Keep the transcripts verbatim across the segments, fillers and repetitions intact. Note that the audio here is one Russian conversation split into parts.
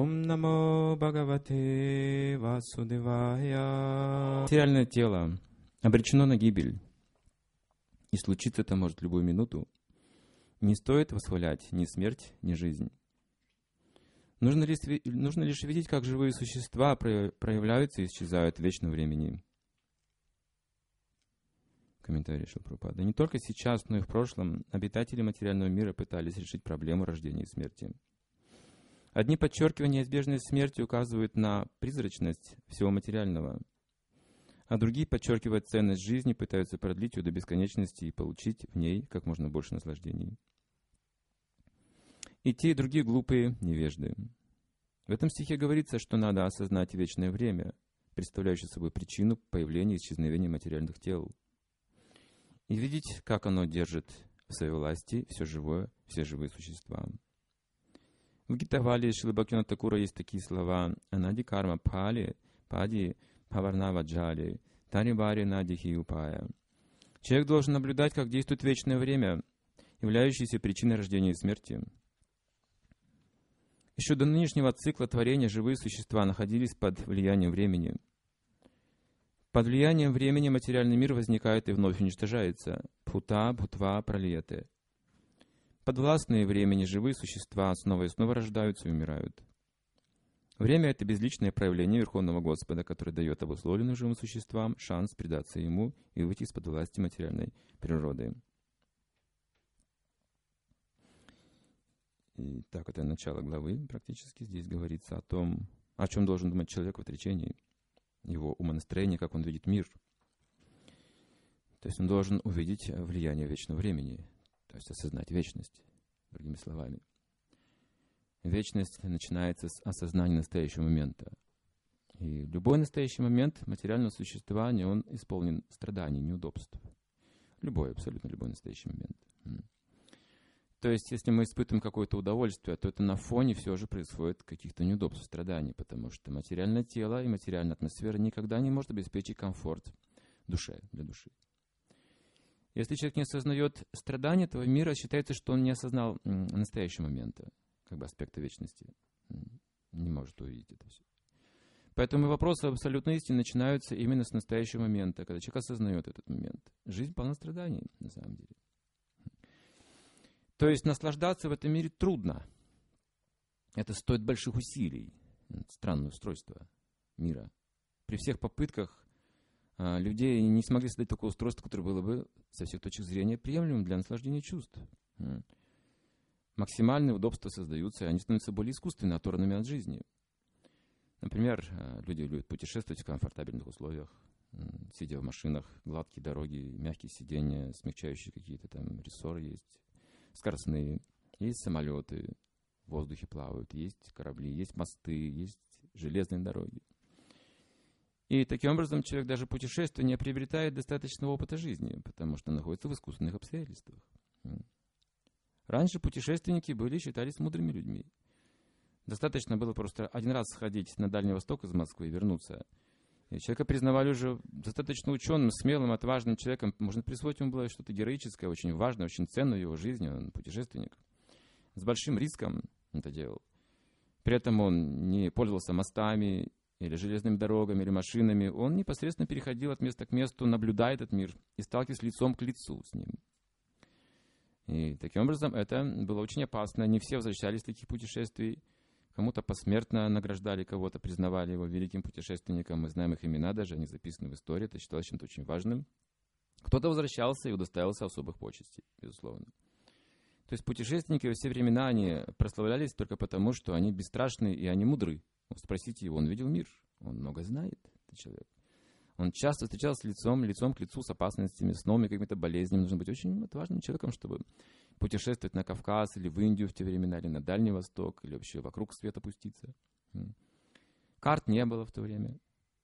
Ом намо Бхагавате Васудевая. Материальное тело обречено на гибель, и случиться это может в любую минуту. Не стоит восхвалять ни смерть, ни жизнь. Нужно лишь, нужно лишь видеть, как живые существа проявляются и исчезают в вечном времени. Комментарий Шрила Прабхупады. Не только сейчас, но и в прошлом обитатели материального мира пытались решить проблему рождения и смерти. Одни подчеркивания неизбежной смерти указывают на призрачность всего материального, а другие, подчеркивая ценность жизни, пытаются продлить ее до бесконечности и получить в ней как можно больше наслаждений. И те, и другие глупые невежды. В этом стихе говорится, что надо осознать вечное время, представляющее собой причину появления и исчезновения материальных тел, и видеть, как оно держит в своей власти все живое, все живые существа. В Гитавале Шрилы Бхактивинода Такура есть такие слова: «Анади карма пхали, пади паварнава джали, тарибари надихи упая». Человек должен наблюдать, как действует вечное время, являющееся причиной рождения и смерти. Еще до нынешнего цикла творения живые существа находились под влиянием времени. Под влиянием времени материальный мир возникает и вновь уничтожается. Пхута, бхутва, пралиете. Подвластные времени живые существа снова и снова рождаются и умирают. Время — это безличное проявление Верховного Господа, которое дает обусловленным живым существам шанс предаться Ему и выйти из-под власти материальной природы. И так, это начало главы практически. Здесь говорится о том, о чем должен думать человек в отречении, его умонастроение, как он видит мир. То есть он должен увидеть влияние вечного времени, то есть осознать вечность, другими словами. Вечность начинается с осознания настоящего момента. И любой настоящий момент материального существования, он исполнен страданий, неудобств. Любой, абсолютно любой настоящий момент. То есть, если мы испытываем какое-то удовольствие, то это на фоне все же происходит каких-то неудобств, страданий, потому что материальное тело и материальная атмосфера никогда не может обеспечить комфорт душе, для души. Если человек не осознает страдания этого мира, считается, что он не осознал настоящего момента, как бы аспекта вечности. Не может увидеть это все. Поэтому вопросы абсолютной истины начинаются именно с настоящего момента, когда человек осознает этот момент. Жизнь полна страданий, на самом деле. То есть наслаждаться в этом мире трудно. Это стоит больших усилий. Странное устройство мира. При всех попытках а, людей не смогли создать такое устройство, которое было бы со всех точек зрения приемлемым для наслаждения чувств. Максимальные удобства создаются, и они становятся более искусственными, оторванными от жизни. Например, люди любят путешествовать в комфортабельных условиях, сидя в машинах, гладкие дороги, мягкие сиденья, смягчающие какие-то там рессоры есть. Скоростные, есть самолеты, в воздухе плавают, есть корабли, есть мосты, есть железные дороги. И таким образом человек даже путешествуя не приобретает достаточного опыта жизни, потому что находится в искусственных обстоятельствах. Раньше путешественники были, считались мудрыми людьми. Достаточно было просто один раз сходить на Дальний Восток из Москвы и вернуться. И человека признавали уже достаточно ученым, смелым, отважным человеком. Можно присвоить ему было что-то героическое, очень важное, очень ценное в его жизни. Он путешественник. С большим риском это делал. При этом он не пользовался мостами, или железными дорогами, или машинами. Он непосредственно переходил от места к месту, наблюдая этот мир и сталкиваясь лицом к лицу с ним. И таким образом это было очень опасно. Не все возвращались с таких путешествий. Кому-то посмертно награждали, кого-то признавали его великим путешественником. Мы знаем их имена даже, они записаны в истории. Это считалось чем-то очень важным. Кто-то возвращался и удостоился особых почестей, безусловно. То есть путешественники во все времена, они прославлялись только потому, что они бесстрашны и они мудры. Спросите его, он видел мир, он много знает, этот человек. Он часто встречался лицом, лицом к лицу с опасностями, с новыми какими-то болезнями. Нужно быть очень отважным человеком, чтобы путешествовать на Кавказ или в Индию в те времена, или на Дальний Восток, или вообще вокруг света пуститься. Карт не было в то время.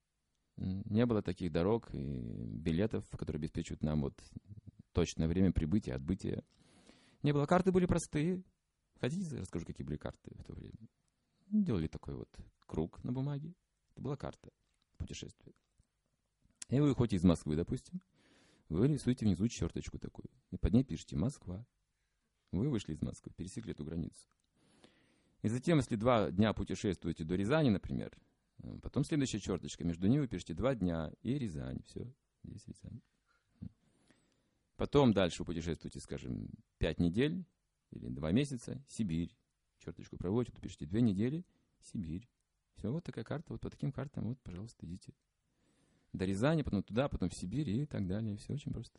Не было таких дорог и билетов, которые обеспечивают нам вот точное время прибытия, отбытия. Не было. Карты были простые. Хотите, расскажу, какие были карты в то время? Делали такой вот круг на бумаге. Это была карта путешествия. И вы выходите из Москвы, допустим, вы рисуете внизу черточку такую, и под ней пишете «Москва». Вы вышли из Москвы, пересекли эту границу. И затем, если два дня путешествуете до Рязани, например, потом следующая черточка, между ними вы пишете два дня и Рязань. Все, здесь Рязань. Потом дальше вы путешествуете, скажем, пять недель или два месяца, Сибирь. Черточку проводите, тут пишите две недели, Сибирь. Все, вот такая карта, вот по таким картам, вот, пожалуйста, идите. До Рязани, потом туда, потом в Сибирь и так далее. Все очень просто.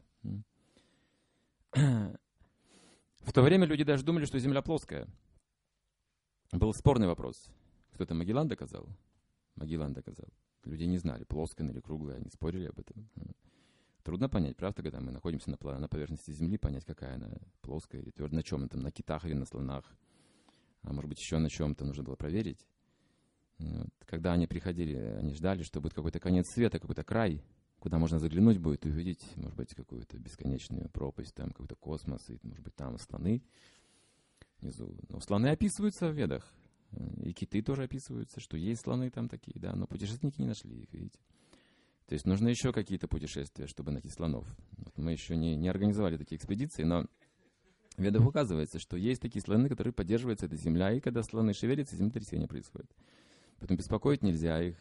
В то время люди даже думали, что Земля плоская. Был спорный вопрос. Кто-то Магеллан доказал? Магеллан доказал. Люди не знали, плоская или круглая, они спорили об этом. Трудно понять, правда, когда мы находимся на, на поверхности Земли, понять, какая она, плоская или твердая, на чем там, на китах или на слонах. А может быть, еще на чем-то нужно было проверить. Вот. Когда они приходили, они ждали, что будет какой-то конец света, какой-то край, куда можно заглянуть будет и увидеть, может быть, какую-то бесконечную пропасть, там какой-то космос, и, может быть, там слоны внизу. Но слоны описываются в Ведах, и киты тоже описываются, что есть слоны там такие, да, но путешественники не нашли их, видите. То есть нужно еще какие-то путешествия, чтобы найти слонов. Вот мы еще не, не организовали такие экспедиции, но в Ведах указывается, что есть такие слоны, которые поддерживаются этой землей, и когда слоны шевелятся, землетрясение происходит. Поэтому беспокоить нельзя их.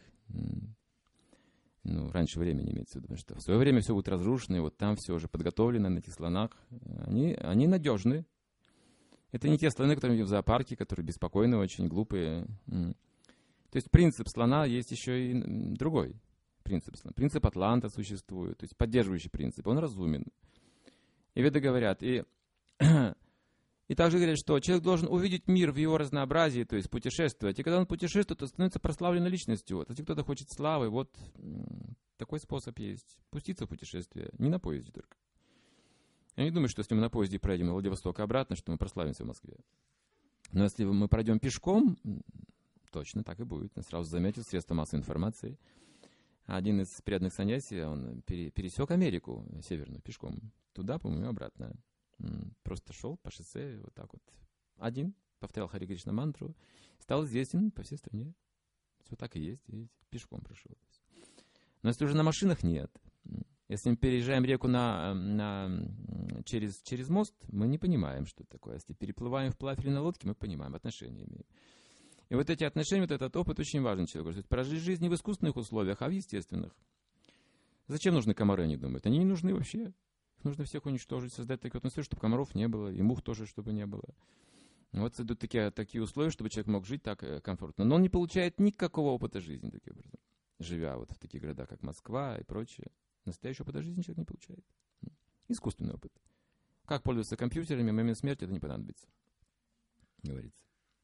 Ну, раньше времени имеется в виду, потому что в свое время все будет разрушено, и вот там все уже подготовлено на этих слонах. Они, они надежны. Это не те слоны, которые видим в зоопарке, которые беспокойные, очень глупые. То есть принцип слона есть еще и другой принцип слона. Принцип Атланта существует, то есть поддерживающий принцип. Он разумен. И веды говорят, и, и также говорят, что человек должен увидеть мир в его разнообразии, то есть путешествовать. И когда он путешествует, то становится прославленной личностью. Вот. Если кто-то хочет славы, вот такой способ есть. Пуститься в путешествие, не на поезде только. Я не думаю, что если мы на поезде проедем на Владивосток обратно, что мы прославимся в Москве. Но если мы пройдем пешком, точно так и будет. Нас сразу заметят средства массовой информации. Один из преданных саньяси, он пересек Америку северную пешком. Туда, по-моему, обратно. Просто шел по шоссе вот так вот. Один, повторял Хари Кришна мантру, стал известен по всей стране. Все так и есть, видите, пешком прошел. Но если уже на машинах нет, если мы переезжаем реку на, на, через, через мост, мы не понимаем, что это такое. Если переплываем вплавь или на лодке, мы понимаем, отношения имеем. И вот эти отношения, вот этот опыт очень важен человеку. Прожить жизнь не в искусственных условиях, а в естественных. Зачем нужны комары, они думают? Они не нужны вообще. Их нужно всех уничтожить, создать такую атмосферу, чтобы комаров не было, и мух тоже, чтобы не было. Вот идут такие, такие условия, чтобы человек мог жить так комфортно. Но он не получает никакого опыта жизни, таким образом, живя вот в таких городах, как Москва и прочее. Настоящего опыта жизни человек не получает. Искусственный опыт. Как пользоваться компьютерами, в момент смерти это не понадобится. Говорится.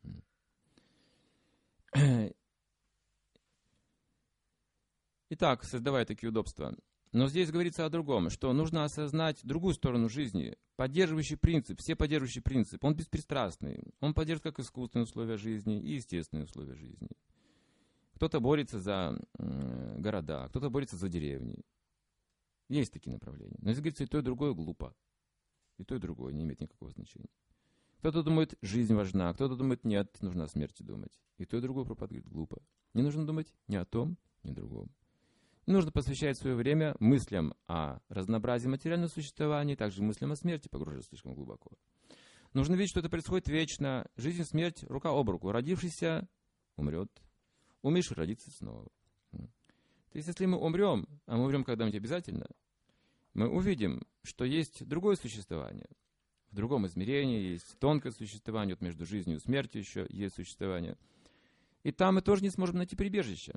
Итак, создавая такие удобства. Но здесь говорится о другом, что нужно осознать другую сторону жизни, поддерживающий принцип, все поддерживающий принцип. Он беспристрастный. Он поддерживает как искусственные условия жизни и естественные условия жизни. Кто-то борется за э, города, кто-то борется за деревни. Есть такие направления. Но если говорится, и то, и другое глупо. И то, и другое не имеет никакого значения. Кто-то думает, жизнь важна, кто-то думает, нет, нужно о смерти думать. И то, и другое пропад говорит, глупо. Не нужно думать ни о том, ни о другом. Не нужно посвящать свое время мыслям о разнообразии материального существования, также мыслям о смерти, погружаться слишком глубоко. Нужно видеть, что это происходит вечно. Жизнь и смерть рука об руку. Родившийся умрет, умерший родится снова. То есть, если мы умрем, а мы умрем когда-нибудь обязательно, мы увидим, что есть другое существование. В другом измерении есть тонкое существование, вот между жизнью и смертью еще есть существование. И там мы тоже не сможем найти прибежище.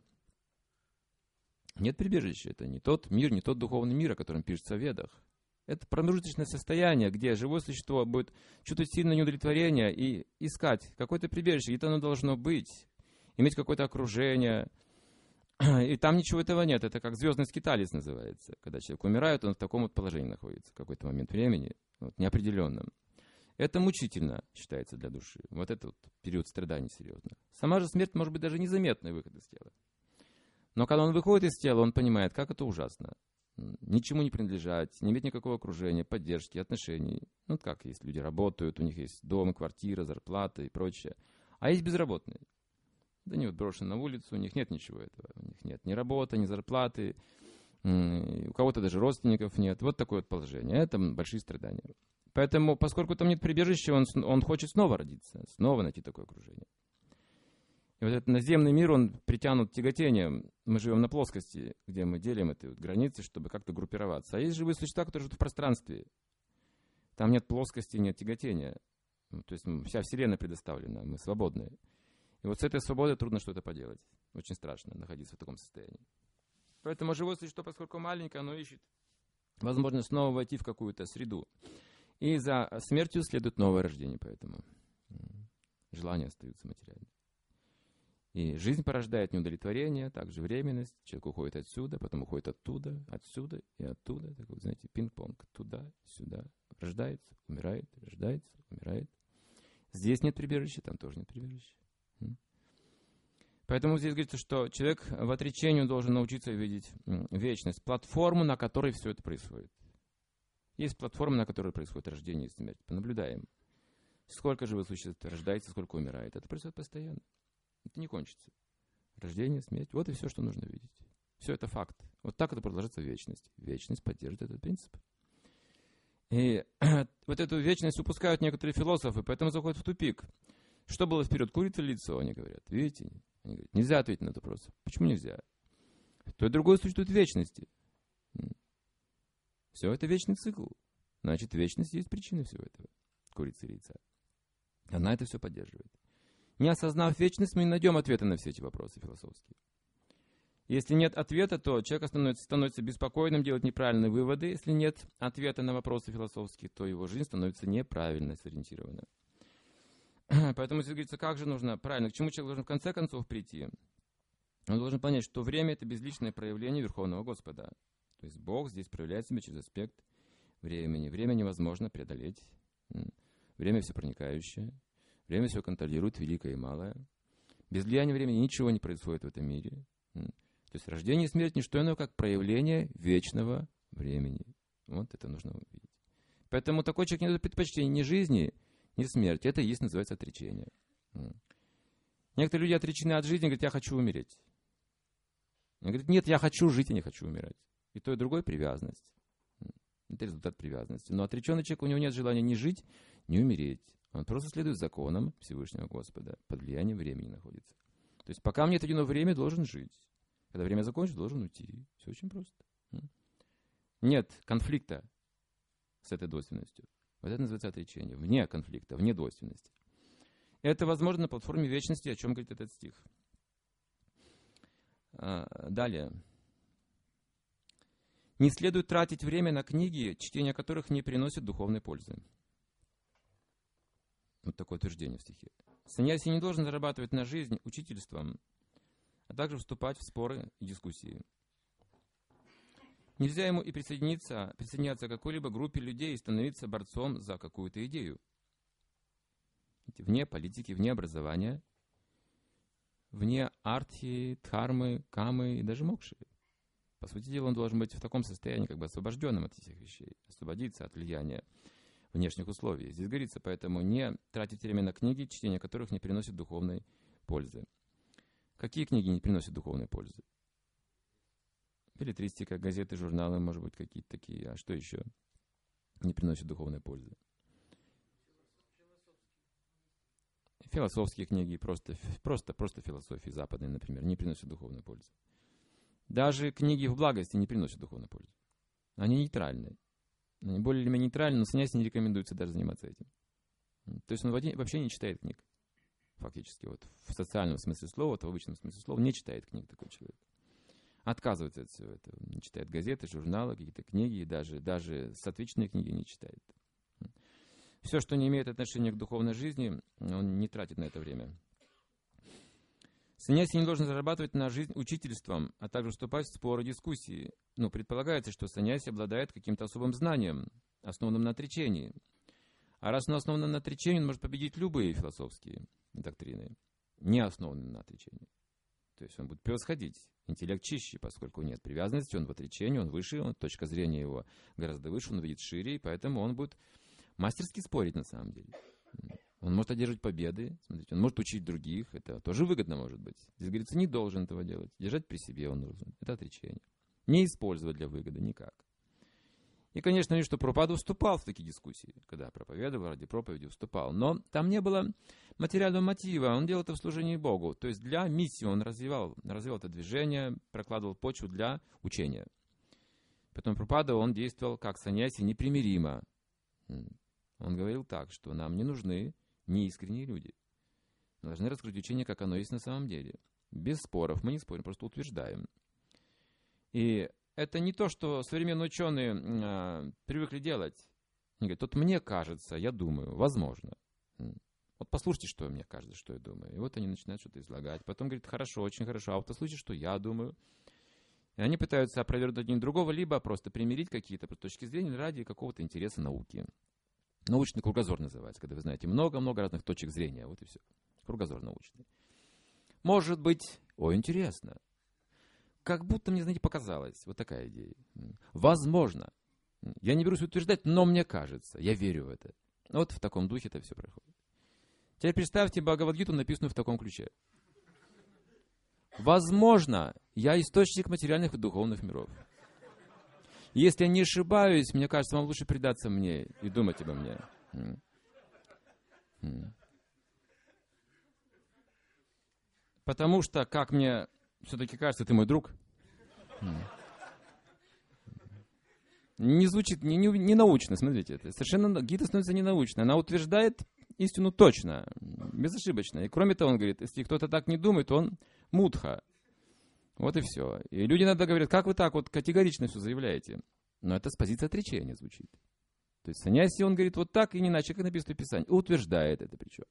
Нет прибежища. Это не тот мир, не тот духовный мир, о котором пишется в Ведах. Это промежуточное состояние, где живое существо будет чувствовать сильное неудовлетворение и искать какое-то прибежище, где-то оно должно быть, иметь какое-то окружение. И там ничего этого нет. Это как звездный скиталец называется. Когда человек умирает, он в таком вот положении находится в какой-то момент времени, вот, неопределенном. Это мучительно считается для души. Вот это вот период страданий серьезных. Сама же смерть может быть даже незаметный выход из тела. Но когда он выходит из тела, он понимает, как это ужасно. Ничему не принадлежать, не иметь никакого окружения, поддержки, отношений. Ну как, есть люди работают, у них есть дом, квартира, зарплата и прочее. А есть безработные. Да они вот брошены на улицу, у них нет ничего этого. У них нет ни работы, ни зарплаты, у кого-то даже родственников нет. Вот такое вот положение. Это большие страдания. Поэтому, поскольку там нет прибежища, он, он хочет снова родиться, снова найти такое окружение. И вот этот наземный мир, он притянут тяготением. Мы живем на плоскости, где мы делим эти вот границы, чтобы как-то группироваться. А есть живые существа, которые живут в пространстве. Там нет плоскости, нет тяготения. Ну, то есть вся Вселенная предоставлена, мы свободны. И вот с этой свободой трудно что-то поделать. Очень страшно находиться в таком состоянии. Поэтому живое существо, поскольку маленькое, оно ищет возможность снова войти в какую-то среду. И за смертью следует новое рождение, поэтому желания остаются материальными. И жизнь порождает неудовлетворение, также временность. Человек уходит отсюда, потом уходит оттуда, отсюда и оттуда. Такой, знаете, пинг-понг. Туда, сюда. Рождается, умирает, рождается, умирает. Здесь нет прибежища, там тоже нет прибежища. Поэтому здесь говорится, что человек в отречении должен научиться видеть вечность, платформу, на которой все это происходит. Есть платформа, на которой происходит рождение и смерть. Понаблюдаем. Сколько живых существ рождается, сколько умирает. Это происходит постоянно. Это не кончится. Рождение, смерть. Вот и все, что нужно видеть. Все это факт. Вот так это продолжается в вечность. Вечность поддерживает этот принцип. И вот эту вечность упускают некоторые философы, поэтому заходят в тупик. Что было вперед, курица или яйцо, они говорят. Видите? Они говорят, нельзя ответить на этот вопрос. Почему нельзя? То и другое существует в вечности. Все это вечный цикл. Значит, вечность есть причина всего этого. Курица или яйца. Она это все поддерживает. Не осознав вечность, мы не найдем ответа на все эти вопросы философские. Если нет ответа, то человек становится, становится беспокойным, делает неправильные выводы. Если нет ответа на вопросы философские, то его жизнь становится неправильно сориентирована. Поэтому здесь говорится, как же нужно правильно, к чему человек должен в конце концов прийти. Он должен понять, что время — это безличное проявление Верховного Господа. То есть Бог здесь проявляет себя через аспект времени. Время невозможно преодолеть. Время всепроникающее. Время все контролирует, великое и малое. Без влияния времени ничего не происходит в этом мире. То есть рождение и смерть — не что иное, как проявление вечного времени. Вот это нужно увидеть. Поэтому такой человек не дает предпочтения ни жизни, ни смерти. Это и есть, называется, отречение. Некоторые люди отречены от жизни, говорят, я хочу умереть. Он говорит, нет, я хочу жить и не хочу умирать. И то, и другое — привязанность. Это результат привязанности. Но отреченный человек, у него нет желания ни жить, ни умереть. Он просто следует законам Всевышнего Господа. Под влиянием времени находится. То есть пока мне отведено время, должен жить. Когда время закончится, должен уйти. Все очень просто. Нет конфликта с этой двойственностью. Вот это называется отречение. Вне конфликта, вне двойственности. Это возможно на платформе вечности, о чем говорит этот стих. Далее. Не следует тратить время на книги, чтение которых не приносит духовной пользы. Вот такое утверждение в стихе. Саньяси не должен зарабатывать на жизнь учительством, а также вступать в споры и дискуссии. Нельзя ему и присоединиться, присоединяться к какой-либо группе людей и становиться борцом за какую-то идею. Вне политики, вне образования, вне артхи, дхармы, камы и даже мокши. По сути дела, он должен быть в таком состоянии, как бы освобожденным от этих вещей, освободиться от влияния внешних условий. Здесь говорится, поэтому не тратить время на книги, чтение которых не приносит духовной пользы. Какие книги не приносят духовной пользы? Беллетристика, газеты, журналы, может быть, какие-то такие. А что еще не приносит духовной пользы? Философские книги, просто, просто, просто философии западной, например, не приносят духовной пользы. Даже книги в благости не приносят духовной пользы. Они нейтральные. Они более или менее нейтральны, но саньяси не рекомендуется даже заниматься этим. То есть он вообще не читает книг. Фактически. Вот в социальном смысле слова, вот в обычном смысле слова, не читает книг такой человек. Отказывается от всего этого. Не читает газеты, журналы, какие-то книги, и даже, даже сатвичные книги не читает. Все, что не имеет отношения к духовной жизни, он не тратит на это время. Саньяси не должен зарабатывать на жизнь учительством, а также вступать в споры и дискуссии. Но предполагается, что саньяси обладает каким-то особым знанием, основанным на отречении. А раз он основан на отречении, он может победить любые философские доктрины, не основанные на отречении. То есть он будет превосходить. Интеллект чище, поскольку нет привязанности, он в отречении, он выше, он, точка зрения его гораздо выше, он видит шире, и поэтому он будет мастерски спорить на самом деле. Он может одерживать победы, смотрите, он может учить других, это тоже выгодно может быть. Здесь говорится, не должен этого делать, держать при себе он должен. Это отречение. Не использовать для выгоды никак. И, конечно, видишь, что Прабхупада вступал в такие дискуссии, когда проповедовал, ради проповеди вступал. Но там не было материального мотива, он делал это в служении Богу. То есть для миссии он развивал, развивал это движение, прокладывал почву для учения. Потом Прабхупада, он действовал как саньяси непримиримо. Он говорил так, что нам не нужны неискренние люди. Мы должны раскрыть учение, как оно есть на самом деле. Без споров, мы не спорим, просто утверждаем. И это не то, что современные ученые э, привыкли делать. Они говорят, вот мне кажется, я думаю, возможно. Вот послушайте, что мне кажется, что я думаю. И вот они начинают что-то излагать. Потом говорят, хорошо, очень хорошо, а вот послушайте, что я думаю. И они пытаются опровергнуть один другого, либо просто примирить какие-то точки зрения ради какого-то интереса науки. Научный кругозор называется, когда вы знаете много-много разных точек зрения. Вот и все. Кругозор научный. Может быть, о, интересно. Как будто мне, знаете, показалось. Вот такая идея. Возможно. Я не берусь утверждать, но мне кажется. Я верю в это. Вот в таком духе это все происходит. Теперь представьте Бхагавад-гиту, написанную в таком ключе. Возможно, я источник материальных и духовных миров. Если я не ошибаюсь, мне кажется, вам лучше предаться мне и думать обо мне. Потому что, как мне все-таки кажется, ты мой друг. Не звучит, не, не, не научно, смотрите. Это совершенно гита становится ненаучной. Она утверждает истину точно, безошибочно. И кроме того, он говорит, если кто-то так не думает, он мудха. Вот и все. И люди иногда говорят, как вы так вот категорично все заявляете? Но это с позиции отречения звучит. То есть саньяси, он говорит вот так и не иначе, как написано в Писании. Утверждает это причем.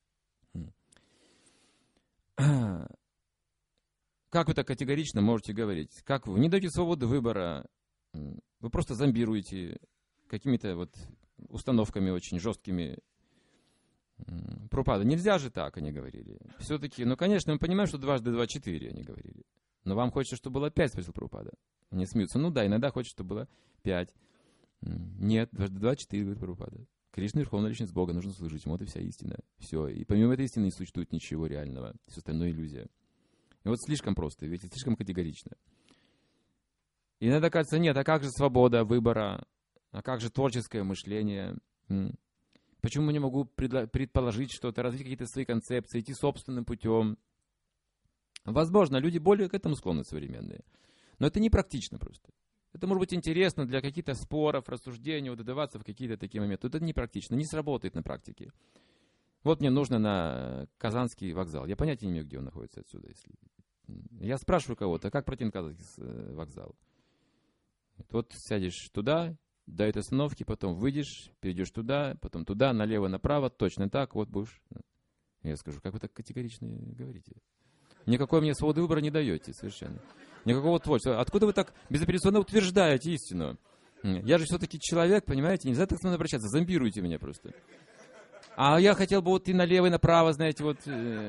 Как вы так категорично можете говорить? Как вы не даете свободу выбора? Вы просто зомбируете какими-то вот установками очень жесткими. Прабхупада, нельзя же так, они говорили. Все-таки, ну, конечно, мы понимаем, что дважды два четыре, они говорили. Но вам хочется, чтобы было пять, спросил Прабхупада. Они смеются. Ну да, иногда хочется, чтобы было пять. Нет, дважды два четыре, говорит Прабхупада. Кришна — верховная личность Бога, нужно служить. Вот и вся истина. Все. И помимо этой истины не существует ничего реального. Все остальное иллюзия. И вот слишком просто, ведь слишком категорично. И иногда кажется, нет, а как же свобода выбора? А как же творческое мышление? Почему я не могу предположить что-то, развить какие-то свои концепции, идти собственным путем? Возможно, люди более к этому склонны современные. Но это не практично просто. Это может быть интересно для каких-то споров, рассуждений, вот додаваться в какие-то такие моменты. Это не практично, не сработает на практике. Вот мне нужно на Казанский вокзал. Я понятия не имею, где он находится отсюда. Если... Я спрашиваю кого-то, как пройти на Казанский вокзал? Вот сядешь туда, до этой остановки, потом выйдешь, перейдешь туда, потом туда, налево, направо, точно так, вот будешь. Я скажу, как вы так категорично говорите? Никакой мне свободы выбора не даете совершенно. Никакого творчества. Откуда вы так безапелляционно утверждаете истину? Я же все-таки человек, понимаете, нельзя так со мной обращаться, зомбируйте меня просто. А я хотел бы вот и налево, и направо, знаете, вот...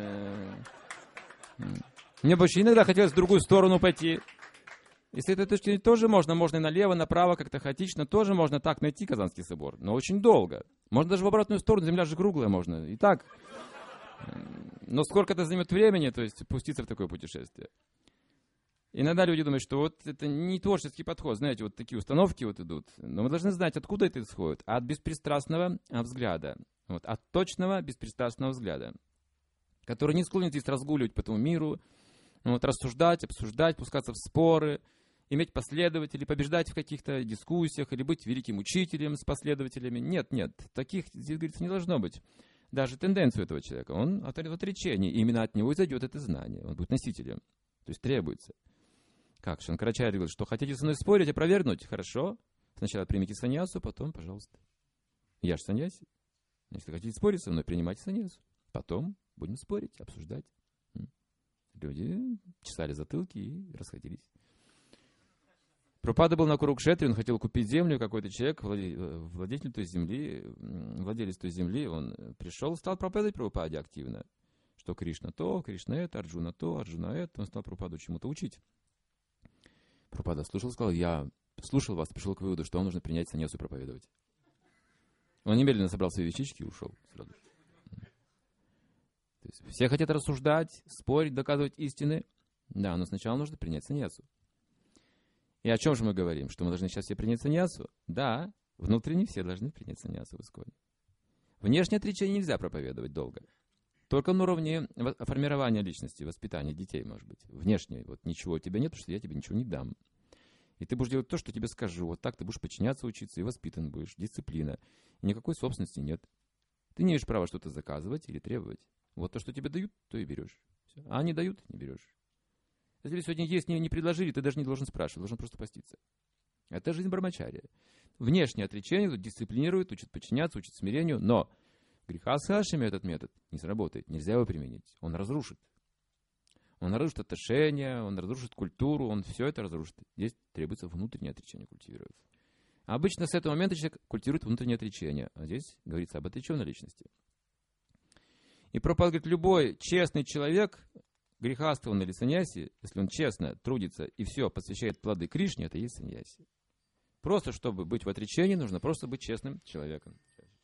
Мне больше иногда хотелось в другую сторону пойти. Если это точно тоже можно, можно и налево, направо, как-то хаотично, тоже можно так найти Казанский собор, но очень долго. Можно даже в обратную сторону, земля же круглая, можно и так. Но сколько это займет времени, то есть пуститься в такое путешествие. Иногда люди думают, что вот это не творческий подход, знаете, вот такие установки вот идут. Но мы должны знать, откуда это исходит. От беспристрастного взгляда, вот, от точного беспристрастного взгляда, который не склонен здесь разгуливать по этому миру, вот, рассуждать, обсуждать, пускаться в споры, иметь последователей, побеждать в каких-то дискуссиях или быть великим учителем с последователями. Нет, нет, таких, здесь, говорится, не должно быть. Даже тенденцию этого человека, он в отречении, и именно от него изойдет это знание, он будет носителем, то есть требуется. Как Шанкарачарья говорит, что хотите со мной спорить, опровергнуть? Хорошо, сначала примите саньясу, потом, пожалуйста. Я же саньяси. Если хотите спорить со мной, принимайте саньясу. Потом будем спорить, обсуждать. Люди чесали затылки и расходились. Прабхупада был на Курукшетре, он хотел купить землю, какой-то человек, владелец той земли, владелец той земли, он пришел, стал проповедовать Прабхупаде активно, что Кришна то, Кришна это, Арджуна то, Арджуна это, он стал Прабхупаду чему-то учить. Прабхупада слушал, сказал, я слушал вас, пришел к выводу, что вам нужно принять саньясу и проповедовать. Он немедленно собрал свои вещички и ушел сразу. То есть все хотят рассуждать, спорить, доказывать истины, да, но сначала нужно принять саньясу. И о чем же мы говорим? Что мы должны сейчас все принять саньясу? Да, внутренне все должны принять саньясу в исконе. Внешнее отречение нельзя проповедовать долго. Только на уровне формирования личности, воспитания детей, может быть. Внешне, вот ничего у тебя нет, потому что я тебе ничего не дам. И ты будешь делать то, что тебе скажу. Вот так ты будешь подчиняться, учиться, и воспитан будешь. Дисциплина. И никакой собственности нет. Ты не имеешь права что-то заказывать или требовать. Вот то, что тебе дают, то и берешь. Все. А они дают, не берешь. Если тебе сегодня есть, не, не предложили, ты даже не должен спрашивать, должен просто поститься. Это жизнь брамачария. Внешнее отречение тут дисциплинирует, учит подчиняться, учит смирению, но греха с хашами этот метод не сработает, нельзя его применить. Он разрушит. Он разрушит отношения, он разрушит культуру, он все это разрушит. Здесь требуется внутреннее отречение культивировать. Обычно с этого момента человек культивирует внутреннее отречение, а здесь говорится об отреченной личности. И Прабхупада говорит, любой честный человек, грехастый он или саньяси, если он честно трудится и все посвящает плоды Кришне, это и есть саньяси. Просто чтобы быть в отречении, нужно просто быть честным человеком.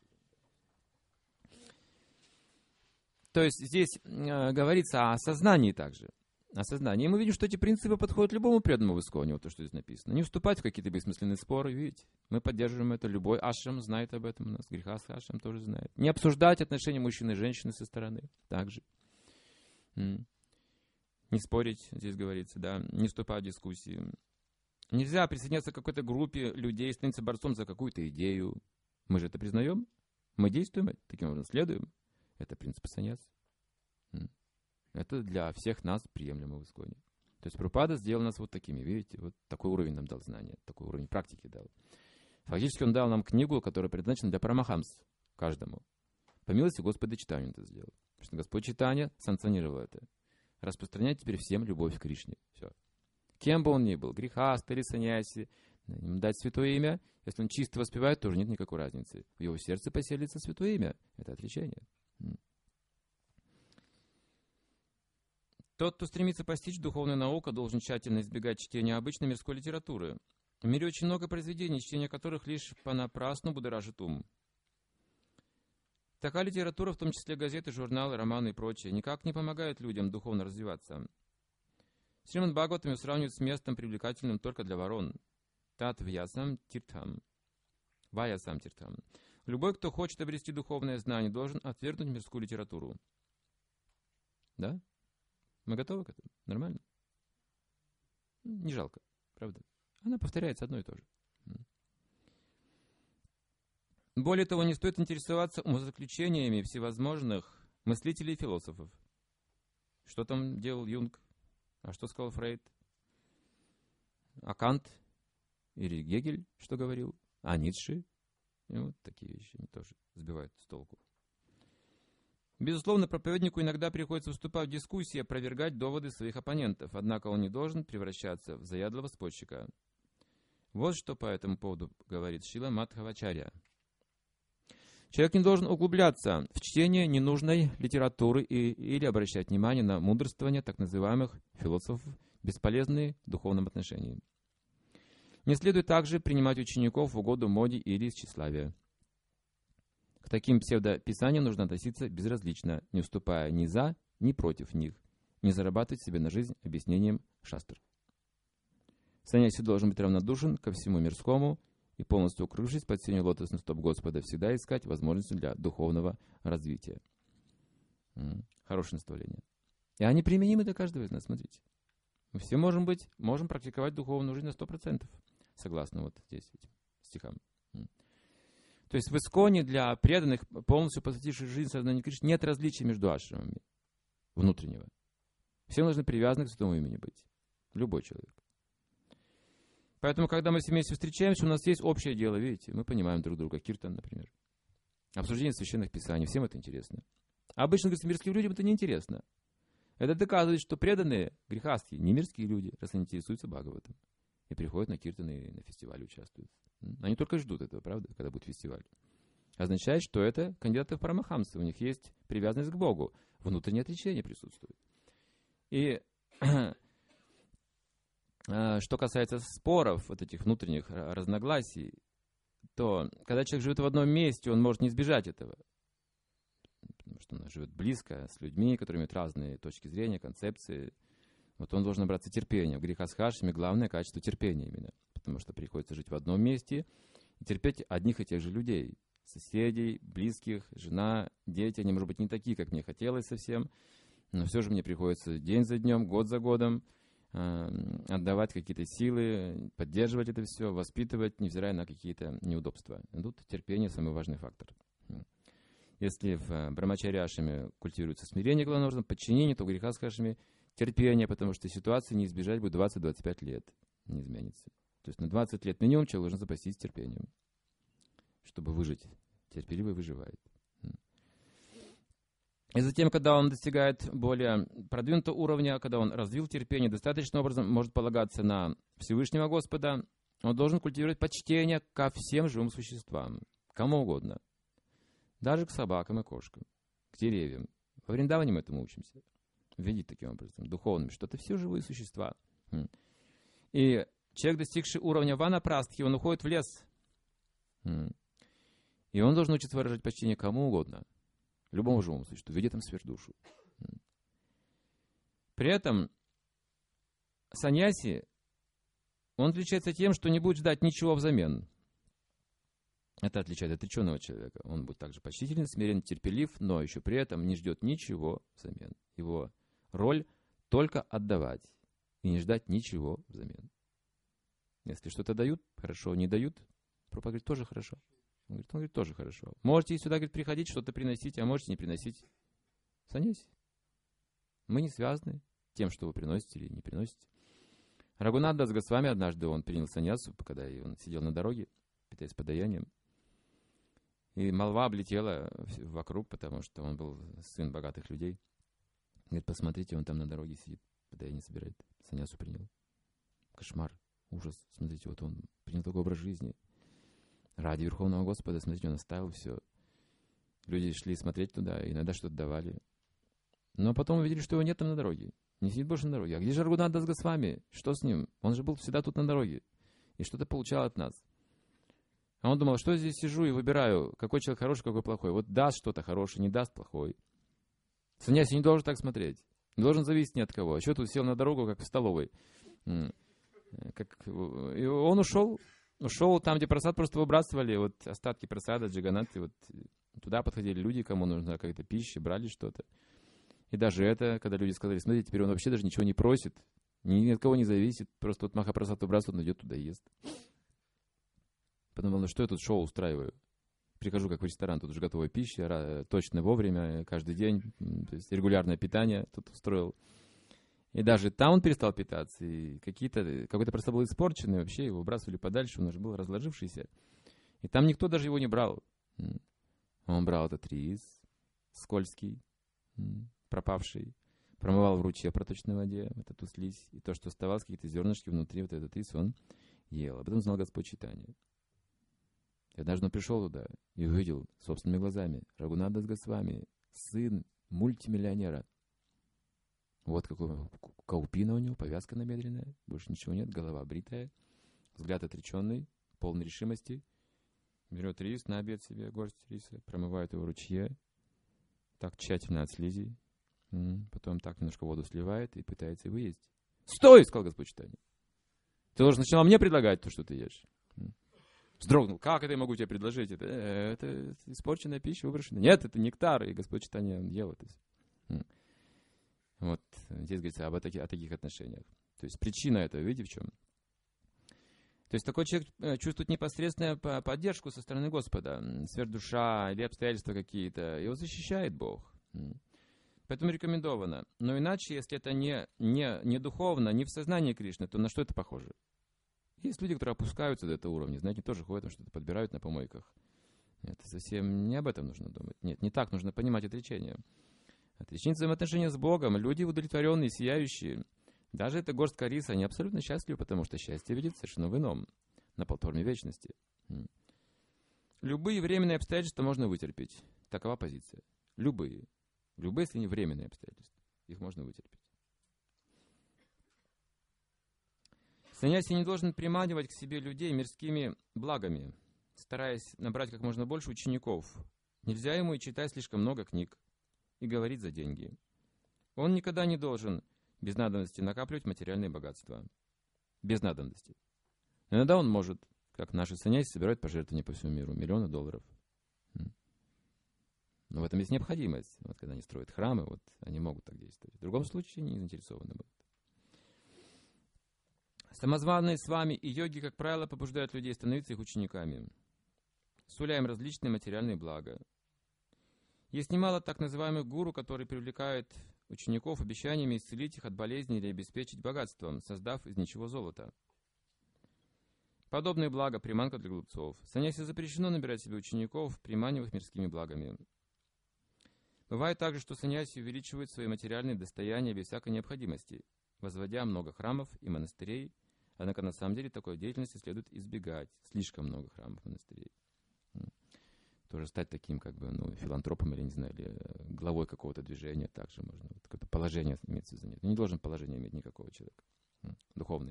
То есть здесь э, говорится о сознании также. О сознании. И мы видим, что эти принципы подходят любому преданному в исконе, вот то, что здесь написано. Не вступать в какие-то бессмысленные споры, видите. Мы поддерживаем это. Любой ашрам знает об этом у нас. Грехастый ашрам тоже знает. Не обсуждать отношения мужчины и женщины со стороны. Также. М. Не спорить, здесь говорится, да. Не вступать в дискуссии. Нельзя присоединяться к какой-то группе людей, становиться борцом за какую-то идею. Мы же это признаем. Мы действуем, таким образом следуем. Это принцип саньяс. Это для всех нас приемлемо в исконе. То есть Прабхупада сделал нас вот такими, видите, вот такой уровень нам дал знания, такой уровень практики дал. Фактически он дал нам книгу, которая предназначена для парамахамс, каждому. По милости Господа Чайтаньи он это сделал. Потому что Господь Чайтанья санкционировал это. Распространять теперь всем любовь к Кришне. Все. Кем бы он ни был, грехаст или саньяси, ему дать святое имя. Если он чисто воспевает, тоже нет никакой разницы. В его сердце поселится святое имя. Это отречение. Тот, кто стремится постичь духовную науку, должен тщательно избегать чтения обычной мирской литературы. В мире очень много произведений, чтение которых лишь понапрасну будоражит ум. Такая литература, в том числе газеты, журналы, романы и прочее, никак не помогает людям духовно развиваться. Шримад Бхагаватам сравнивают с местом, привлекательным только для ворон. Тат вьясам тиртхам. Ваясам тиртхам. Любой, кто хочет обрести духовное знание, должен отвергнуть мирскую литературу. Да? Мы готовы к этому? Нормально? Не жалко, правда? Она повторяется одно и то же. Более того, не стоит интересоваться умозаключениями всевозможных мыслителей и философов. Что там делал Юнг? А что сказал Фрейд? А Кант? Или Гегель что говорил? А Ницше? И вот такие вещи они тоже сбивают с толку. Безусловно, проповеднику иногда приходится вступать в дискуссии и опровергать доводы своих оппонентов, однако он не должен превращаться в заядлого спорщика. Вот что по этому поводу говорит Шрила Мадхавачарья. Человек не должен углубляться в чтение ненужной литературы и, или обращать внимание на мудрствование так называемых философов, бесполезные в духовном отношении. Не следует также принимать учеников в угоду моде или из тщеславия. К таким псевдописаниям нужно относиться безразлично, не уступая ни за, ни против них, не зарабатывать себе на жизнь объяснением шастр. Саньяси должен быть равнодушен ко всему мирскому и, полностью укрывшись под сенью лотосных стоп Господа, всегда искать возможности для духовного развития. М-м, хорошее наставление. И они применимы для каждого из нас, смотрите. Мы все можем быть, можем практиковать духовную жизнь на сто процентов, согласно вот здесь этим стихам. То есть в исконе для преданных, полностью посвятивших жизнь сознанию Кришны, нет различия между ашрамами внутреннего. Все должны привязаны к святому имени быть. Любой человек. Поэтому, когда мы все вместе встречаемся, у нас есть общее дело, видите, мы понимаем друг друга. Киртан, например. Обсуждение священных писаний, всем это интересно. А обычно, говорится, мирским людям это неинтересно. Это доказывает, что преданные, грехастые, не мирские люди, раз они интересуются Бхагаватом. И приходят на киртаны и на фестивале участвуют. Они только ждут этого, правда, когда будет фестиваль. Означает, что это кандидаты в парамахамсы. У них есть привязанность к Богу. Внутреннее отречение присутствует. И что касается споров, вот этих внутренних разногласий, то когда человек живет в одном месте, он может не избежать этого. Потому что он живет близко с людьми, которые имеют разные точки зрения, концепции. Вот он должен набраться терпения. В грехах с хашами главное качество терпения именно. Потому что приходится жить в одном месте и терпеть одних и тех же людей. Соседей, близких, жена, дети. Они, может быть, не такие, как мне хотелось совсем. Но все же мне приходится день за днем, год за годом э, отдавать какие-то силы, поддерживать это все, воспитывать, невзирая на какие-то неудобства. И тут терпение – самый важный фактор. Если в брамачарьяшами культивируется смирение главным образом, подчинение, то в греха с хашами терпение, потому что ситуации не избежать будет двадцать-двадцать пять лет, не изменится. То есть на двадцать лет минимум человек должен запастись терпением, чтобы выжить. Терпеливый выживает. И затем, когда он достигает более продвинутого уровня, когда он развил терпение, достаточным образом может полагаться на Всевышнего Господа, он должен культивировать почтение ко всем живым существам, кому угодно. Даже к собакам и кошкам, к деревьям. Во Вриндаване мы этому учимся. Видеть таким образом, духовными, что это все живые существа. И человек, достигший уровня ванапрастхи, он уходит в лес. И он должен учиться выражать почтение кому угодно, любому живому существу, видя там сверхдушу. При этом саньяси, он отличается тем, что не будет ждать ничего взамен. Это отличает отреченного человека. Он будет также почтителен, смирен, терпелив, но еще при этом не ждет ничего взамен. Его роль только отдавать и не ждать ничего взамен. Если что-то дают, хорошо, не дают, Прабхупада говорит, тоже хорошо. Он говорит, он говорит, тоже хорошо. Можете сюда, говорит, приходить, что-то приносить, а можете не приносить. Саньяси. Мы не связаны тем, что вы приносите или не приносите. Рагунат Дас Госвами однажды он принял саньясу, когда он сидел на дороге, питаясь подаянием. И молва облетела вокруг, потому что он был сын богатых людей. Говорит, посмотрите, он там на дороге сидит, подаяние собирает. Саньясу принял. Кошмар, ужас. Смотрите, вот он принял такой образ жизни. Ради Верховного Господа, смотрите, он оставил все. Люди шли смотреть туда, иногда что-то давали. Но потом увидели, что его нет там на дороге. Не сидит больше на дороге. А где же Рагунат Дас Госвами? Что с ним? Он же был всегда тут на дороге. И что-то получал от нас. А он думал, что я здесь сижу и выбираю, какой человек хороший, какой плохой. Вот даст что-то хорошее, не даст плохой. Саньяси не должен так смотреть. Не должен зависеть ни от кого. А что тут сел на дорогу, как в столовой. Как... И он ушел. Ушел там, где просад просто выбрасывали. Вот остатки просада, джиганаты. Вот туда подходили люди, кому нужна какая-то пища, брали что-то. И даже это, когда люди сказали, смотрите, теперь он вообще даже ничего не просит. Ни от кого не зависит. Просто вот махапрасад выбрасывает, он идет туда и ест. Подумал, ну что я тут шоу устраиваю? Прихожу как в ресторан, тут уже готовая пища, точно вовремя, каждый день, то есть регулярное питание тут устроил. И даже там он перестал питаться, и какие-то, какой-то просто был испорченный, вообще его выбрасывали подальше, он уже был разложившийся. И там никто даже его не брал. Он брал этот рис, скользкий, пропавший, промывал в ручье проточной воде, вот эту слизь, и то, что оставалось, какие-то зернышки внутри, вот этот рис он ел. Об этом знал Господь Чайтанья. И однажды он пришел туда и увидел собственными глазами Рагунат Дас Госвами, сын мультимиллионера. Вот какой каупина у него, повязка намедренная, больше ничего нет, голова бритая, взгляд отреченный, полной решимости. Берет рис на обед себе, горсть риса, промывает его в ручье, так тщательно от слизи, потом так немножко воду сливает и пытается его есть. «Стой!» — сказал Господь Чайтанья. «Ты должен сначала мне предлагать то, что ты ешь». Вздрогнул. Как это я могу тебе предложить? Это, это, это испорченная пища, выброшенная. Нет, это нектар, и Господь Чайтанья ел это. Вот здесь говорится об, о таких отношениях. То есть причина этого, видите, в чем? То есть такой человек чувствует непосредственную поддержку со стороны Господа, сверхдуша или обстоятельства какие-то. Его защищает Бог. Поэтому рекомендовано. Но иначе, если это не, не, не духовно, не в сознании Кришны, то на что это похоже? Есть люди, которые опускаются до этого уровня, знаете, тоже ходят, что-то подбирают на помойках. Это совсем не об этом нужно думать. Нет, не так нужно понимать отречение. Отречение взаимоотношения с Богом. Люди удовлетворенные, сияющие. Даже это горстка риса, они абсолютно счастливы, потому что счастье видит совершенно в ином, на платформе вечности. Любые временные обстоятельства можно вытерпеть. Такова позиция. Любые. Любые, если не временные обстоятельства. Их можно вытерпеть. Саньяси не должен приманивать к себе людей мирскими благами, стараясь набрать как можно больше учеников. Нельзя ему и читать слишком много книг, и говорить за деньги. Он никогда не должен без надобности накапливать материальные богатства. Без надобности. Иногда он может, как наши саньяси, собирать пожертвования по всему миру, миллионы долларов. Но в этом есть необходимость. Вот когда они строят храмы, вот они могут так действовать. В другом случае не заинтересованы будут. Самозваные с вами и йоги, как правило, побуждают людей становиться их учениками, суля им различные материальные блага. Есть немало так называемых гуру, которые привлекают учеников обещаниями исцелить их от болезней или обеспечить богатством, создав из ничего золото. Подобные блага — приманка для глупцов. Саньяси запрещено набирать себе учеников, приманивая их мирскими благами. Бывает также, что саньяси увеличивают свои материальные достояния без всякой необходимости, возводя много храмов и монастырей, однако на самом деле такой деятельности следует избегать. Слишком много храмов и монастырей. Тоже стать таким, как бы, ну, филантропом или, не знаю, или главой какого-то движения также можно. Вот, какое-то положение имеется в виду. Не должен положение иметь никакого человека. Духовный.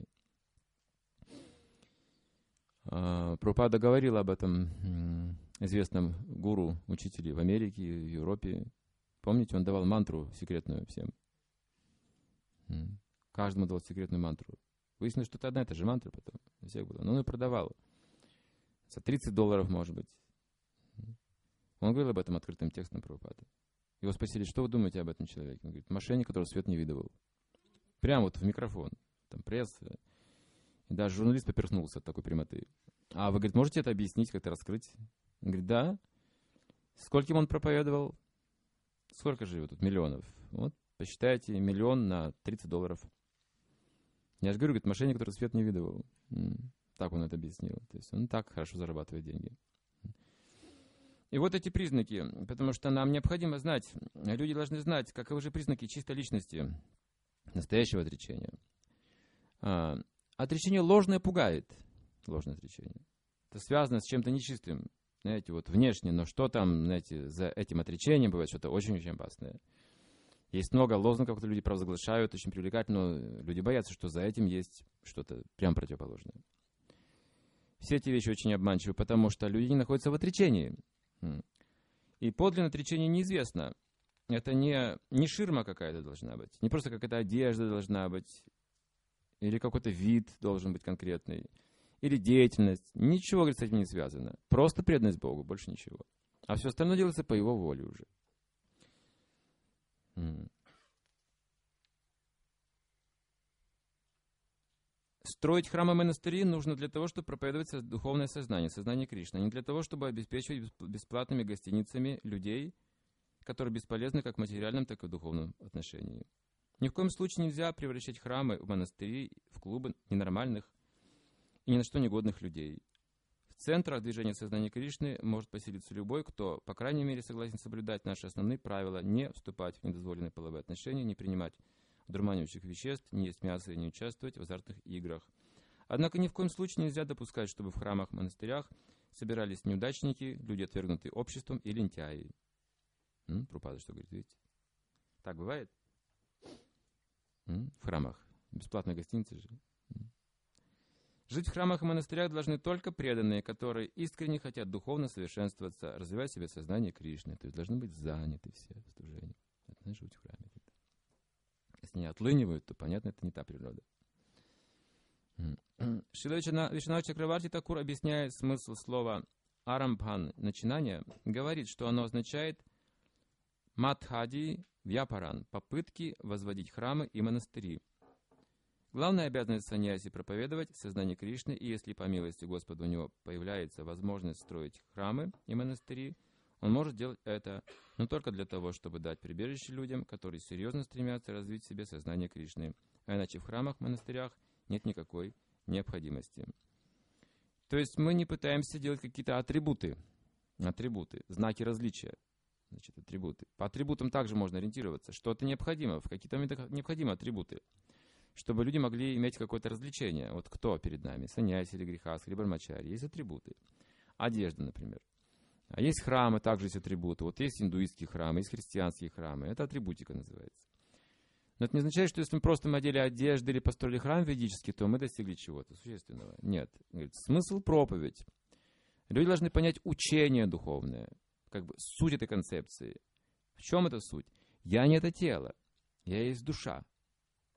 Прабхупада говорил об этом известном гуру, учителе в Америке, в Европе. Помните, он давал мантру секретную всем. Каждому давал секретную мантру. Выяснилось, что это одна и та же мантра потом. Всех было. Но он ее продавал. За тридцать долларов, может быть. Он говорил об этом открытым текстом Прабхупады. Его спросили, что вы думаете об этом человеке? Он говорит, мошенник, которого свет не видывал. Прямо вот в микрофон. Там пресс. И даже журналист поперхнулся от такой прямоты. А вы, говорит, можете это объяснить, как-то раскрыть? Он говорит, да. Скольким он проповедовал? Сколько же его тут? Миллионов. Вот, посчитайте, миллион на тридцать долларов. Я же говорю, говорит, мошенник, который свет не видывал. Так он это объяснил. То есть он так хорошо зарабатывает деньги. И вот эти признаки, потому что нам необходимо знать, люди должны знать, каковы же признаки чистой личности, настоящего отречения. А, отречение ложное пугает. Ложное отречение. Это связано с чем-то нечистым. Знаете, вот внешне, но что там, знаете, за этим отречением бывает что-то очень-очень опасное. Есть много лозунгов, которые люди провозглашают, очень привлекательно, но люди боятся, что за этим есть что-то прям противоположное. Все эти вещи очень обманчивы, потому что люди не находятся в отречении. И подлинное отречение неизвестно. Это не, не ширма какая-то должна быть, не просто какая-то одежда должна быть, или какой-то вид должен быть конкретный, или деятельность. Ничего, говорит, с этим не связано. Просто преданность Богу, больше ничего. А все остальное делается по Его воле уже. Строить храмы и монастыри нужно для того, чтобы проповедовать духовное сознание, сознание Кришны, а не для того, чтобы обеспечивать бесплатными гостиницами людей, которые бесполезны как в материальном, так и в духовном отношении. Ни в коем случае нельзя превращать храмы, монастыри в клубы ненормальных и ни на что негодных людей. В центрах движения сознания Кришны может поселиться любой, кто, по крайней мере, согласен соблюдать наши основные правила, не вступать в недозволенные половые отношения, не принимать дурманящих веществ, не есть мясо и не участвовать в азартных играх. Однако ни в коем случае нельзя допускать, чтобы в храмах, монастырях собирались неудачники, люди, отвергнутые обществом, и лентяи. М? Прабхупада что говорит, видите? Так бывает? М? В храмах. Бесплатная гостиница же. М? Жить в храмах и монастырях должны только преданные, которые искренне хотят духовно совершенствоваться, развивать в себе сознание Кришны. То есть должны быть заняты все в служении. Это значит жить в храме. Если не отлынивают, то, понятно, это не та природа. Шрила Вишванатха Чакраварти Такур, объясняя смысл слова «арамбхан» — начинание, говорит, что оно означает «матхади вьяпаран» — попытки возводить храмы и монастыри. Главная обязанность саньяси — проповедовать сознание Кришны, и если по милости Господа у него появляется возможность строить храмы и монастыри, он может делать это, но только для того, чтобы дать прибежище людям, которые серьезно стремятся развить в себе сознание Кришны. А иначе в храмах, монастырях нет никакой необходимости. То есть мы не пытаемся делать какие-то атрибуты, атрибуты, знаки различия. Значит, атрибуты. По атрибутам также можно ориентироваться. Что-то необходимо, в какие-то моментах необходимы атрибуты, чтобы люди могли иметь какое-то развлечение. Вот кто перед нами? Саньяси или грехас, или бармачари. Есть атрибуты. Одежда, например. А есть храмы, также есть атрибуты. Вот есть индуистские храмы, есть христианские храмы. Это атрибутика называется. Но это не означает, что если мы просто надели одежды или построили храм ведический, то мы достигли чего-то существенного. Нет. Говорит, смысл проповедь. Люди должны понять учение духовное, как бы суть этой концепции. В чем эта суть? Я не это тело, я есть душа.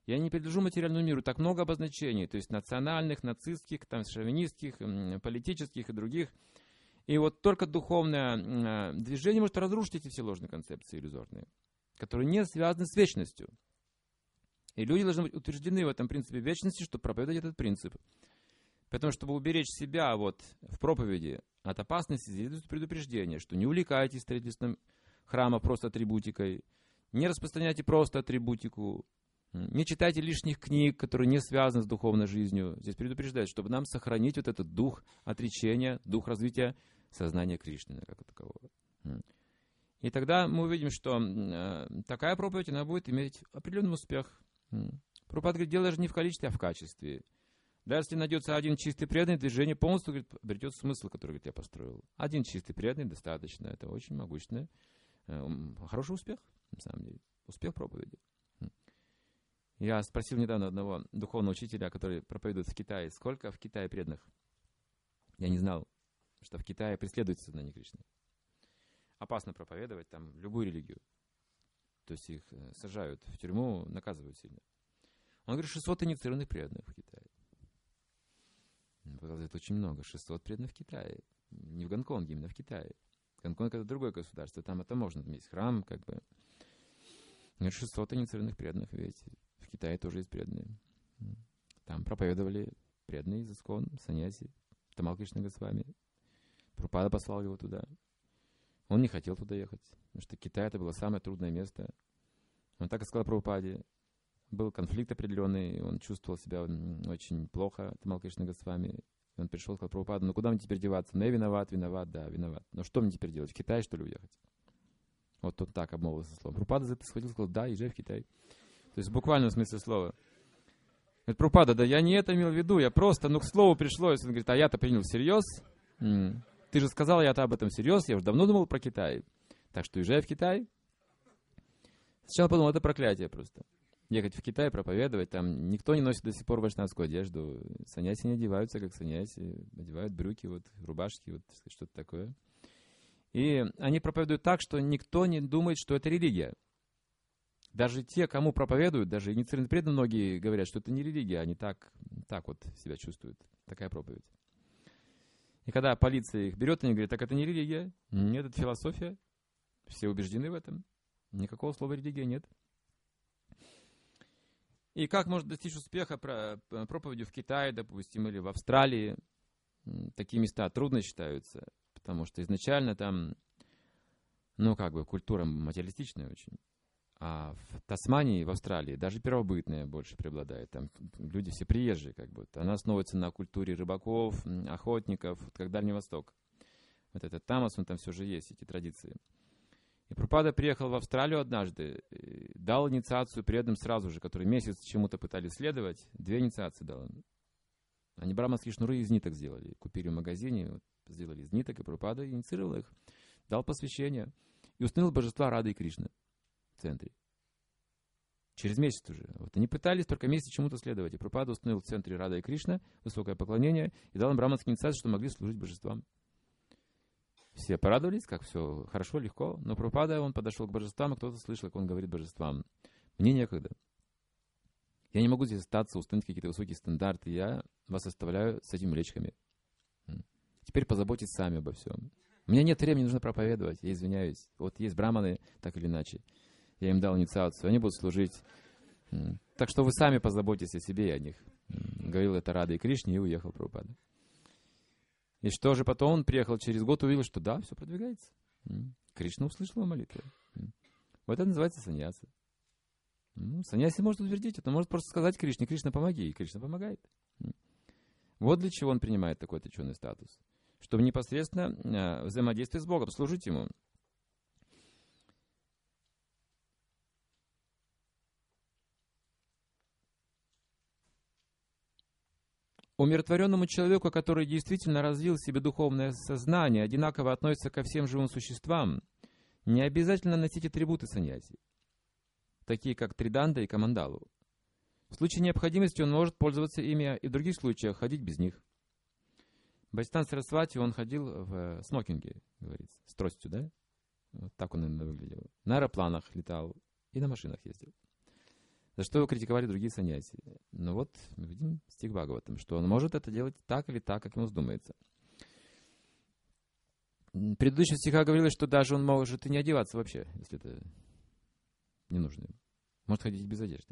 Я не принадлежу материальному миру. Так много обозначений, то есть национальных, нацистских, там, шовинистских, политических и других. И вот только духовное движение может разрушить эти все ложные концепции иллюзорные, которые не связаны с вечностью. И люди должны быть утверждены в этом принципе вечности, чтобы проповедовать этот принцип. Поэтому, чтобы уберечь себя вот в проповеди от опасности, следует предупреждение, что не увлекайтесь строительством храма просто атрибутикой, не распространяйте просто атрибутику, не читайте лишних книг, которые не связаны с духовной жизнью. Здесь предупреждают, чтобы нам сохранить вот этот дух отречения, дух развития сознания Кришны, как такового. И тогда мы увидим, что э, такая проповедь, она будет иметь определенный успех. Прабхупада говорит, дело же не в количестве, а в качестве. Да, если найдется один чистый преданный, движение полностью, говорит, обретет смысл, который, говорит, я построил. Один чистый преданный достаточно. Это очень могущественный, э, хороший успех, на самом деле. Успех проповеди. Я спросил недавно одного духовного учителя, который проповедует в Китае, сколько в Китае преданных. Я не знал, что в Китае преследуется сознание Кришны. Опасно проповедовать там любую религию. То есть их сажают в тюрьму, наказывают сильно. Он говорит, шестьсот инициированных преданных в Китае. Это очень много. шестьсот преданных в Китае. Не в Гонконге, именно в Китае. Гонконг — это другое государство. Там это можно. Там есть храм, как бы. Говорит, шестьсот инициированных преданных, видите. В Китае тоже есть преданные. Там проповедовали преданные из Искон, саньяси, Тамал Кришна Госвами. Прабхупада послал его туда. Он не хотел туда ехать, потому что Китай — это было самое трудное место. Он так и сказал Прабхупаде. Был конфликт определенный, он чувствовал себя очень плохо, Тамал Кришна Госвами. Он пришел, сказал Прабхупаду, ну куда мне теперь деваться? Ну я виноват, виноват, да, виноват. Но что мне теперь делать? В Китай, что ли, уехать? Вот он так обмолвился словом. Прабхупада за это схватил, сказал, да, езжай в Китай. То есть в буквальном смысле слова. Говорит, Прабхупада, да я не это имел в виду, я просто, ну к слову пришлось. Он говорит, а я-то принял всерьез. М-м. Ты же сказал, я-то об этом всерьез, я уже давно думал про Китай. Так что езжай в Китай. Сначала подумал, это проклятие просто. Ехать в Китай, проповедовать, там никто не носит до сих пор вайшнавскую одежду. Саньяси не одеваются, как саньяси, одевают брюки, вот, рубашки, вот что-то такое. И они проповедуют так, что никто не думает, что это религия. Даже те, кому проповедуют, даже инициированные преданные, многие говорят, что это не религия, они так, так вот себя чувствуют. Такая проповедь. И когда полиция их берет, они говорят, так это не религия, нет, это философия. Все убеждены в этом. Никакого слова религия нет. И как можно достичь успеха проповедью в Китае, допустим, или в Австралии? Такие места трудно считаются, потому что изначально там, ну, как бы, культура материалистичная очень. А в Тасмании, в Австралии, даже первобытная больше преобладает. Там люди все приезжие, как бы. Она основывается на культуре рыбаков, охотников, как Дальний Восток. Вот этот Тамас, он там все же есть, эти традиции. И Прабхупада приехал в Австралию однажды, дал инициацию преданным сразу же, которые месяц чему-то пытались следовать. Две инициации дал им. Они браманские шнуры из ниток сделали. Купили в магазине, вот, сделали из ниток, и Прабхупада инициировал их. Дал посвящение. И установил божества Рады и Кришны в центре. Через месяц уже. Вот они пытались только месяц чему-то следовать. И Прабхупада установил в центре Рада и Кришна, высокое поклонение, и дал им браманские инициации, что могли служить божествам. Все порадовались, как все хорошо, легко. Но Прабхупада, он подошел к божествам, и кто-то слышал, как он говорит божествам. Мне некогда. Я не могу здесь остаться, установить какие-то высокие стандарты. Я вас оставляю с этими млечками. Теперь позаботьтесь сами обо всем. У меня нет времени, нужно проповедовать. Я извиняюсь. Вот есть браманы, так или иначе. Я им дал инициацию, они будут служить. Так что вы сами позаботьтесь о себе и о них. Говорил это Рада и Кришне, и уехал Прабхупада. И что же потом? Он приехал через год, увидел, что да, все продвигается. Кришна услышала молитву. Вот это называется саньяса. Ну, саньяси может утвердить это, может просто сказать Кришне, Кришна, помоги, и Кришна помогает. Вот для чего он принимает такой отреченный статус. Чтобы непосредственно э, взаимодействовать с Богом, служить Ему. Умиротворенному человеку, который действительно развил в себе духовное сознание, одинаково относится ко всем живым существам, не обязательно носить атрибуты саньяси, такие как триданда и камандалу. В случае необходимости он может пользоваться ими, и в других случаях ходить без них. Бхактисиданта Сарасвати, он ходил в смокинге, говорится, с тростью, да? Вот так он именно выглядел. На аэропланах летал и на машинах ездил. За что его критиковали другие саньяси? Ну вот, мы видим стих Бхагаватам, что он может это делать так или так, как ему вздумается. В предыдущих стихах говорилось, что даже он может и не одеваться вообще, если это не нужно. Может ходить без одежды.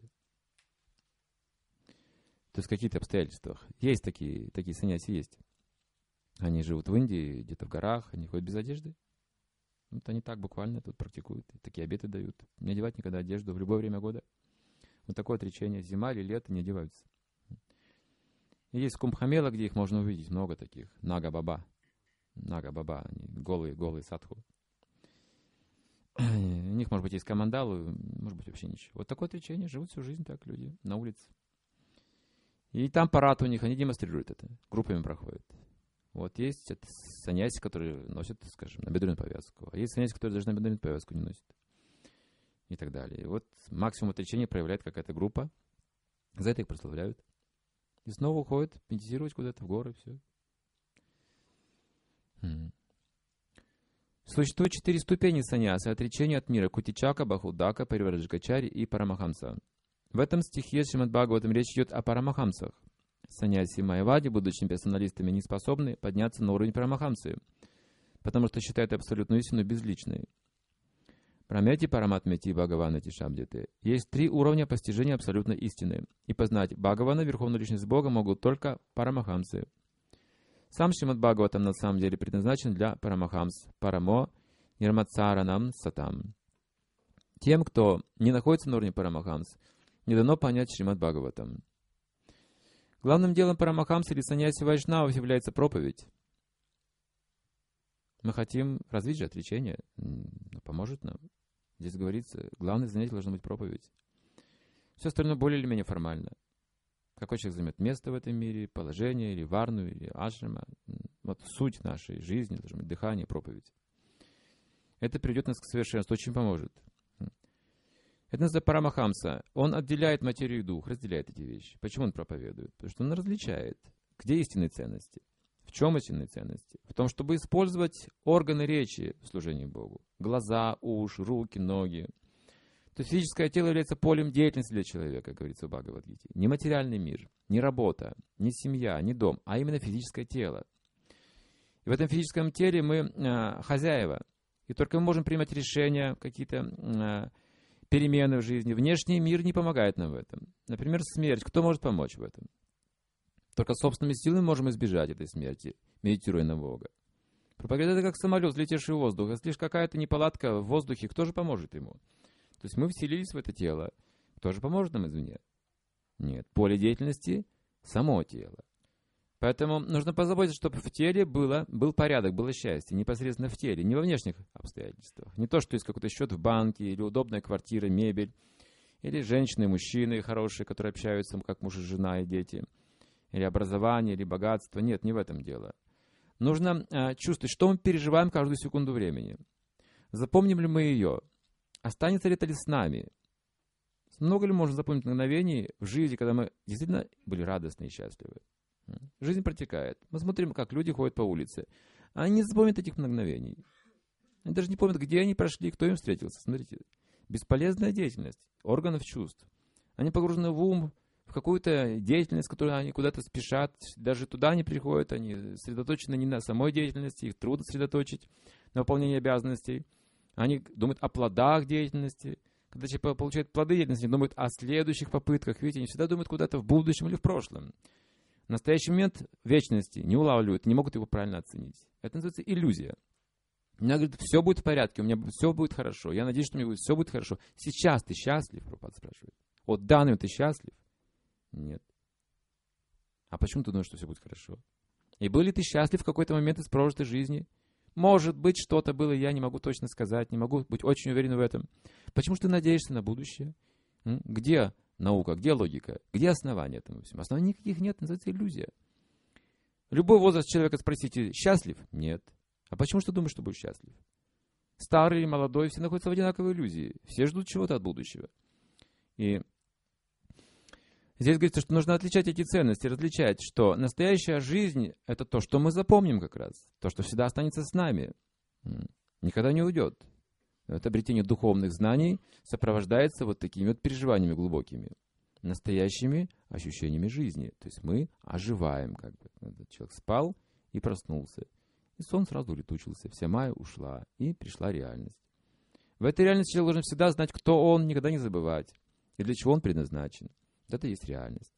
То есть в каких-то обстоятельствах. Есть такие, такие саньяси есть. Они живут в Индии, где-то в горах, они ходят без одежды. Вот они так буквально тут практикуют, такие обеты дают. Не одевать никогда одежду в любое время года. Вот такое отречение. Зима или лето не одеваются. И есть Кумбхамела, где их можно увидеть. Много таких. Нага-баба. Нага-баба. Они голые, голые садху. У них, может быть, есть камандалы, может быть, вообще ничего. Вот такое отречение. Живут всю жизнь так люди на улице. И там парад у них. Они демонстрируют это. Группами проходят. Вот есть саньяси, которые носят, скажем, набедренную повязку. А есть саньяси, которые даже набедренную повязку не носят. И так далее. И вот максимум отречения проявляет какая-то группа. За это их прославляют. И снова уходят медитировать куда-то в горы. Все. Хм. Существует четыре ступени саньяса. Отречение от мира. Кутичака, Бахудака, Паривараджгачари и Парамахамса. В этом стихе Шримад Бхагаватам речь идет о Парамахамсах. Саньяси и майявади, будучи персоналистами, не способны подняться на уровень Парамахамсы, потому что считают абсолютную истину безличной. Прамяти, Параматмяти и Бхагаванати Шабдите. Есть три уровня постижения абсолютной истины. И познать Бхагавана, Верховную Личность Бога, могут только Парамахамсы. Сам Шримад Бхагаватам на самом деле предназначен для Парамахамс. Парамо Нирмацаранам Сатам. Тем, кто не находится на уровне Парамахамс, не дано понять Шримад Бхагаватам. Главным делом Парамахамс или саньяси вайшнавов является проповедь. Мы хотим развить же отречение. Поможет нам. Здесь говорится, главное занятие должно быть проповедь. Все остальное более или менее формально. Какой человек займет место в этом мире, положение, или варну, или ашрама. Вот суть нашей жизни должна быть дыхание, проповедь. Это приведет нас к совершенству, очень поможет. Это называется Парамахамса. Он отделяет материю и дух, разделяет эти вещи. Почему он проповедует? Потому что он различает, где истинные ценности. В чем истинные ценности? В том, чтобы использовать органы речи в служении Богу. Глаза, уши, руки, ноги. То есть физическое тело является полем деятельности для человека, говорится в Бхагавад-гите. Не материальный мир, не работа, не семья, не дом, а именно физическое тело. И в этом физическом теле мы э, хозяева. И только мы можем принимать решения, какие-то э, перемены в жизни. Внешний мир не помогает нам в этом. Например, смерть. Кто может помочь в этом? Только собственными силами можем избежать этой смерти, медитируя на Бога. Пропаганда — это как самолет, взлетевший в воздух. Если лишь какая-то неполадка в воздухе, кто же поможет ему? То есть мы вселились в это тело. Кто же поможет нам извне? Нет. Поле деятельности — само тело. Поэтому нужно позаботиться, чтобы в теле было, был порядок, было счастье. Непосредственно в теле, не во внешних обстоятельствах. Не то, что есть какой-то счет в банке, или удобная квартира, мебель, или женщины и мужчины хорошие, которые общаются, как муж и жена, и дети. Или образование, или богатство. Нет, не в этом дело. Нужно э, чувствовать, что мы переживаем каждую секунду времени. Запомним ли мы ее? Останется ли это ли с нами? Много ли можно запомнить мгновений в жизни, когда мы действительно были радостны и счастливы? Жизнь протекает. Мы смотрим, как люди ходят по улице. Они не запомнят этих мгновений. Они даже не помнят, где они прошли, кто им встретился. Смотрите, бесполезная деятельность органов чувств. Они погружены в ум, в какую-то деятельность, которую они куда-то спешат. Даже туда не приходят. Они сосредоточены не на самой деятельности. Их трудно сосредоточить на выполнении обязанностей. Они думают о плодах деятельности. Когда человек получает плоды деятельности, они думают о следующих попытках. Видите, они всегда думают куда-то в будущем или в прошлом. В настоящий момент вечности не улавливают, не могут его правильно оценить. Это называется иллюзия. Мне говорят, все будет в порядке, у меня все будет хорошо. Я надеюсь, что у меня будет, все будет хорошо. Сейчас ты счастлив? Прабхупада спрашивает. Вот в данный момент ты счастлив? Нет. А почему ты думаешь, что все будет хорошо? И был ли ты счастлив в какой-то момент из прожитой жизни? Может быть, что-то было, я не могу точно сказать, не могу быть очень уверен в этом. Почему же ты надеешься на будущее? М? Где наука, где логика? Где основания этому всему? Оснований никаких нет, называется иллюзия. Любой возраст человека спросите, счастлив? Нет. А почему же ты думаешь, что будешь счастлив? Старый или молодой, все находятся в одинаковой иллюзии. Все ждут чего-то от будущего. И здесь говорится, что нужно отличать эти ценности, различать, что настоящая жизнь — это то, что мы запомним как раз. То, что всегда останется с нами. Никогда не уйдет. вот обретение духовных знаний сопровождается вот такими вот переживаниями глубокими, настоящими ощущениями жизни. То есть мы оживаем, как бы. Этот человек спал и проснулся. И сон сразу улетучился, вся майя ушла, и пришла реальность. В этой реальности человек должен всегда знать, кто он, никогда не забывать, и для чего он предназначен. Вот это и есть реальность.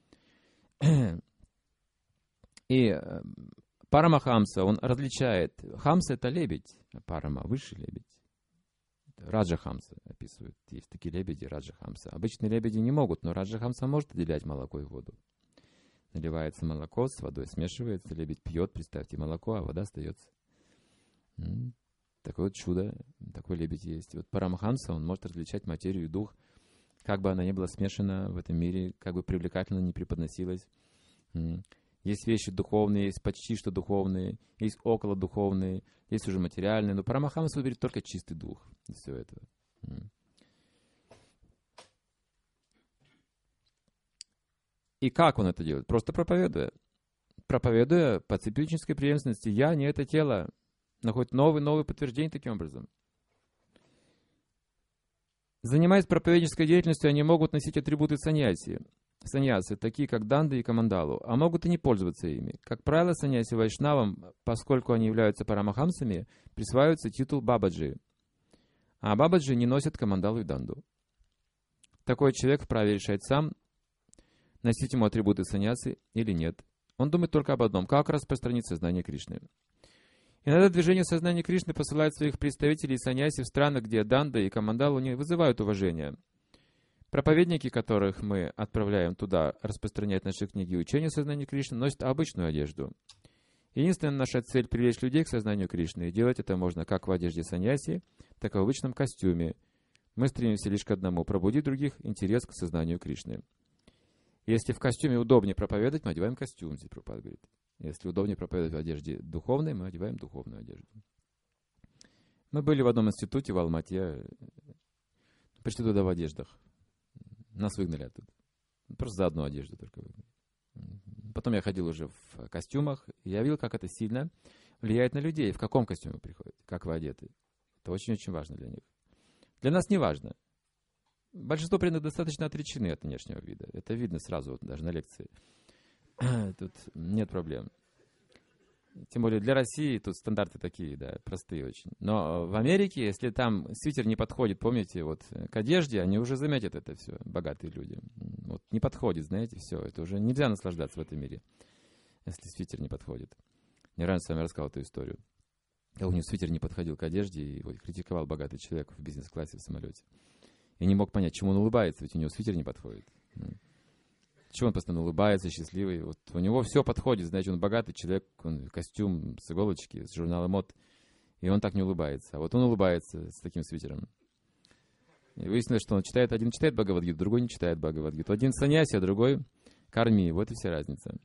И Парамахамса, он различает. Хамса — это лебедь, а Парама — высший лебедь. Раджахамса описывают. Есть такие лебеди, Раджахамса. Обычные лебеди не могут, но Раджахамса может отделять молоко и воду. Наливается молоко, с водой смешивается, лебедь пьет, представьте, молоко, а вода остается. М-м, такое вот чудо, такой лебедь есть. И вот Парамахамса, он может различать материю и дух, как бы она ни была смешана в этом мире, как бы привлекательно ни преподносилась. М-м. Есть вещи духовные, есть почти что духовные, есть около духовные, есть уже материальные, но Парамахамса выберет только чистый дух из всего этого. М-м. И как он это делает? Просто проповедуя. Проповедуя по циклической преемственности «я» не это тело. Находит новые-новые подтверждения таким образом. Занимаясь проповеднической деятельностью, они могут носить атрибуты саньяси. Саньясы, такие как данды и камандалу, а могут и не пользоваться ими. Как правило, саньяси вайшнавам, поскольку они являются парамахамсами, присваивается титул бабаджи. А бабаджи не носят камандалу и данду. Такой человек вправе решать сам, носить ему атрибуты саньясы или нет. Он думает только об одном, как распространить сознание Кришны. Иногда движение сознания Кришны посылает своих представителей саньяси в страны, где данда и камандалу не вызывают уважения. Проповедники, которых мы отправляем туда распространять наши книги и учения сознания Кришны, носят обычную одежду. Единственная наша цель — привлечь людей к сознанию Кришны. И делать это можно как в одежде саньяси, так и в обычном костюме. Мы стремимся лишь к одному — пробудить других интерес к сознанию Кришны. Если в костюме удобнее проповедовать, мы одеваем костюм, здесь Прабхупада говорит. Если удобнее проповедовать в одежде духовной, мы одеваем духовную одежду. Мы были в одном институте в Алмате, пришли туда в одеждах. Нас выгнали оттуда. Просто за одну одежду только выгнали. Потом я ходил уже в костюмах, и я видел, как это сильно влияет на людей, в каком костюме вы приходите, как вы одеты. Это очень-очень важно для них. Для нас не важно. Большинство преданных достаточно отречены от внешнего вида. Это видно сразу, вот, даже на лекции. Тут нет проблем. Тем более для России тут стандарты такие, да, простые очень. Но в Америке, если там свитер не подходит, помните, вот к одежде, они уже заметят это все, богатые люди. Вот не подходит, знаете, все, это уже нельзя наслаждаться в этом мире, если свитер не подходит. Я раньше с вами рассказал эту историю. У него свитер не подходил к одежде, и его критиковал богатый человек в бизнес-классе в самолете. И не мог понять, чему он улыбается, ведь у него свитер не подходит. Чего он постоянно улыбается, счастливый. Вот у него все подходит, знаете, он богатый человек, он костюм с иголочки, с журнала мод, и он так не улыбается. А вот он улыбается с таким свитером. И выяснилось, что он читает, один читает Бхагавад-гиту, другой не читает Бхагавад-гиту. Один саньяси, а другой карми. Вот и вся разница.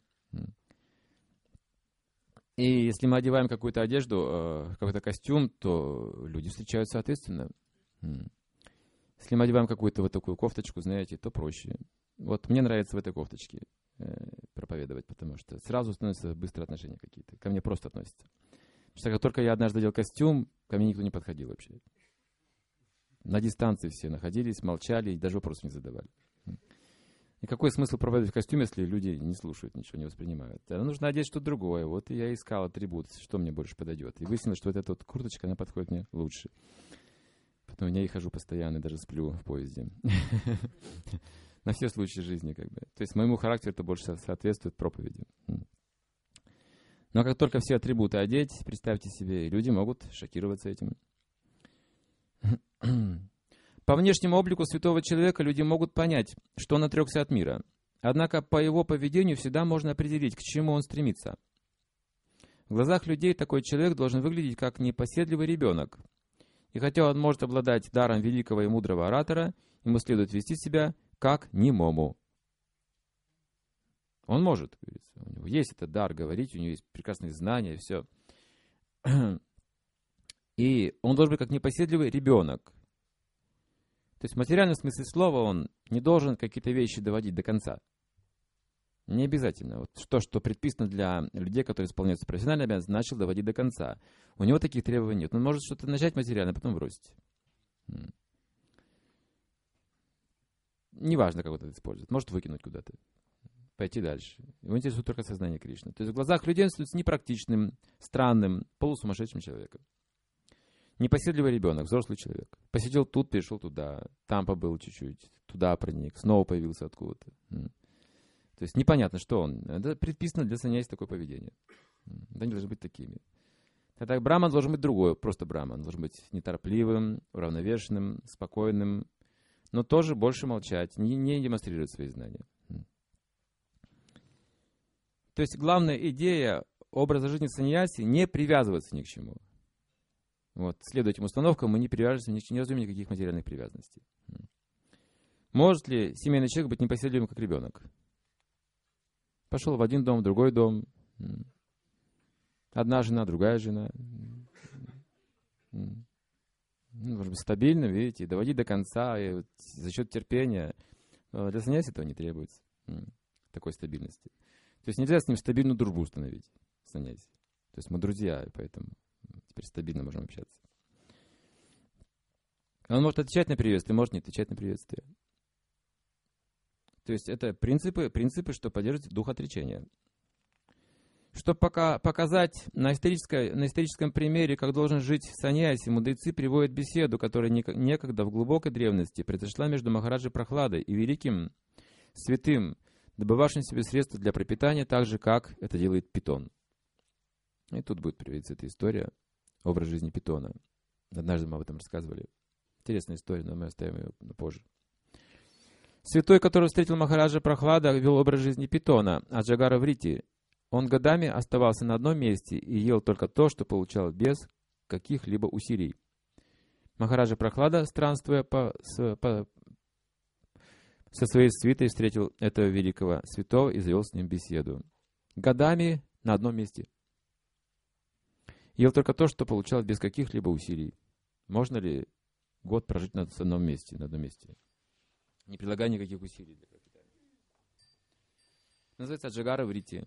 И если мы одеваем какую-то одежду, какой-то костюм, то люди встречают соответственно. Если мы одеваем какую-то вот такую кофточку, знаете, то проще. Вот мне нравится в этой кофточке э, проповедовать, потому что сразу становятся быстрые отношения какие-то. Ко мне просто относятся. Потому что как только я однажды одел костюм, ко мне никто не подходил вообще. На дистанции все находились, молчали и даже вопросов не задавали. И какой смысл проповедовать в костюме, если люди не слушают, ничего не воспринимают? А нужно одеть что-то другое. Вот и я искал атрибут, что мне больше подойдет. И выяснилось, что вот эта вот курточка, она подходит мне лучше. Поэтому я и хожу постоянно, даже сплю в поезде. На все случаи жизни, как бы. То есть моему характеру это больше соответствует проповеди. Но как только все атрибуты одеть, представьте себе, и люди могут шокироваться этим. По внешнему облику святого человека люди могут понять, что он отрекся от мира. Однако по его поведению всегда можно определить, к чему он стремится. В глазах людей такой человек должен выглядеть как непоседливый ребенок. И хотя он может обладать даром великого и мудрого оратора, ему следует вести себя как немому. Он может, говорится, у него есть этот дар говорить, у него есть прекрасные знания, все. И он должен быть как непоседливый ребенок. То есть в материальном смысле слова он не должен какие-то вещи доводить до конца. Не обязательно. Вот то, что предписано для людей, которые исполняются профессионально, обязанность, начал доводить до конца. У него таких требований нет. Он может что-то начать материально, а потом бросить. Неважно, как вот это использовать. Может выкинуть куда-то, пойти дальше. Его интересует только сознание Кришны. То есть в глазах людей он становится непрактичным, странным, полусумасшедшим человеком. Непоседливый ребенок, взрослый человек. Посидел тут, перешел туда, там побыл чуть-чуть, туда проник, снова появился откуда-то. То есть непонятно, что он. Это предписано для саньяси такое поведение. Да, они должны быть такими. Тогда браман должен быть другой, просто браман. Должен быть неторопливым, уравновешенным, спокойным, но тоже больше молчать, не, не демонстрировать свои знания. То есть главная идея образа жизни саньяси — не привязываться ни к чему. Вот, следуя этим установкам, мы не привяжемся, не разумеем никаких материальных привязанностей. Может ли семейный человек быть непоседливым, как ребенок? Пошел в один дом, в другой дом. Одна жена, другая жена. Может быть, стабильно, видите, доводить до конца, и вот за счет терпения. Для саньяси этого не требуется, такой стабильности. То есть нельзя с ним стабильную дружбу установить, саньяси. То есть мы друзья, и поэтому теперь стабильно можем общаться. Он может отвечать на приветствие, может не отвечать на приветствие. То есть это принципы, принципы, что поддерживают дух отречения. Чтобы пока показать на, на историческом примере, как должен жить саньяси, мудрецы приводят беседу, которая некогда в глубокой древности произошла между Махараджей Прохладой и великим святым, добывавшим себе средства для пропитания, так же, как это делает питон. И тут будет приводиться эта история, образ жизни питона. Однажды мы об этом рассказывали. Интересная история, но мы оставим ее на позже. Святой, который встретил Махараджа Прохлада, вел образ жизни питона, Аджагара Врити. Он годами оставался на одном месте и ел только то, что получал без каких-либо усилий. Махараджа Прохлада, странствуя по, с, по, со своей свитой, встретил этого великого святого и завел с ним беседу. Годами на одном месте. Ел только то, что получал без каких-либо усилий. Можно ли год прожить на одном месте, на одном месте, не прилагая никаких усилий для пропитания? Называется Аджагара Врити.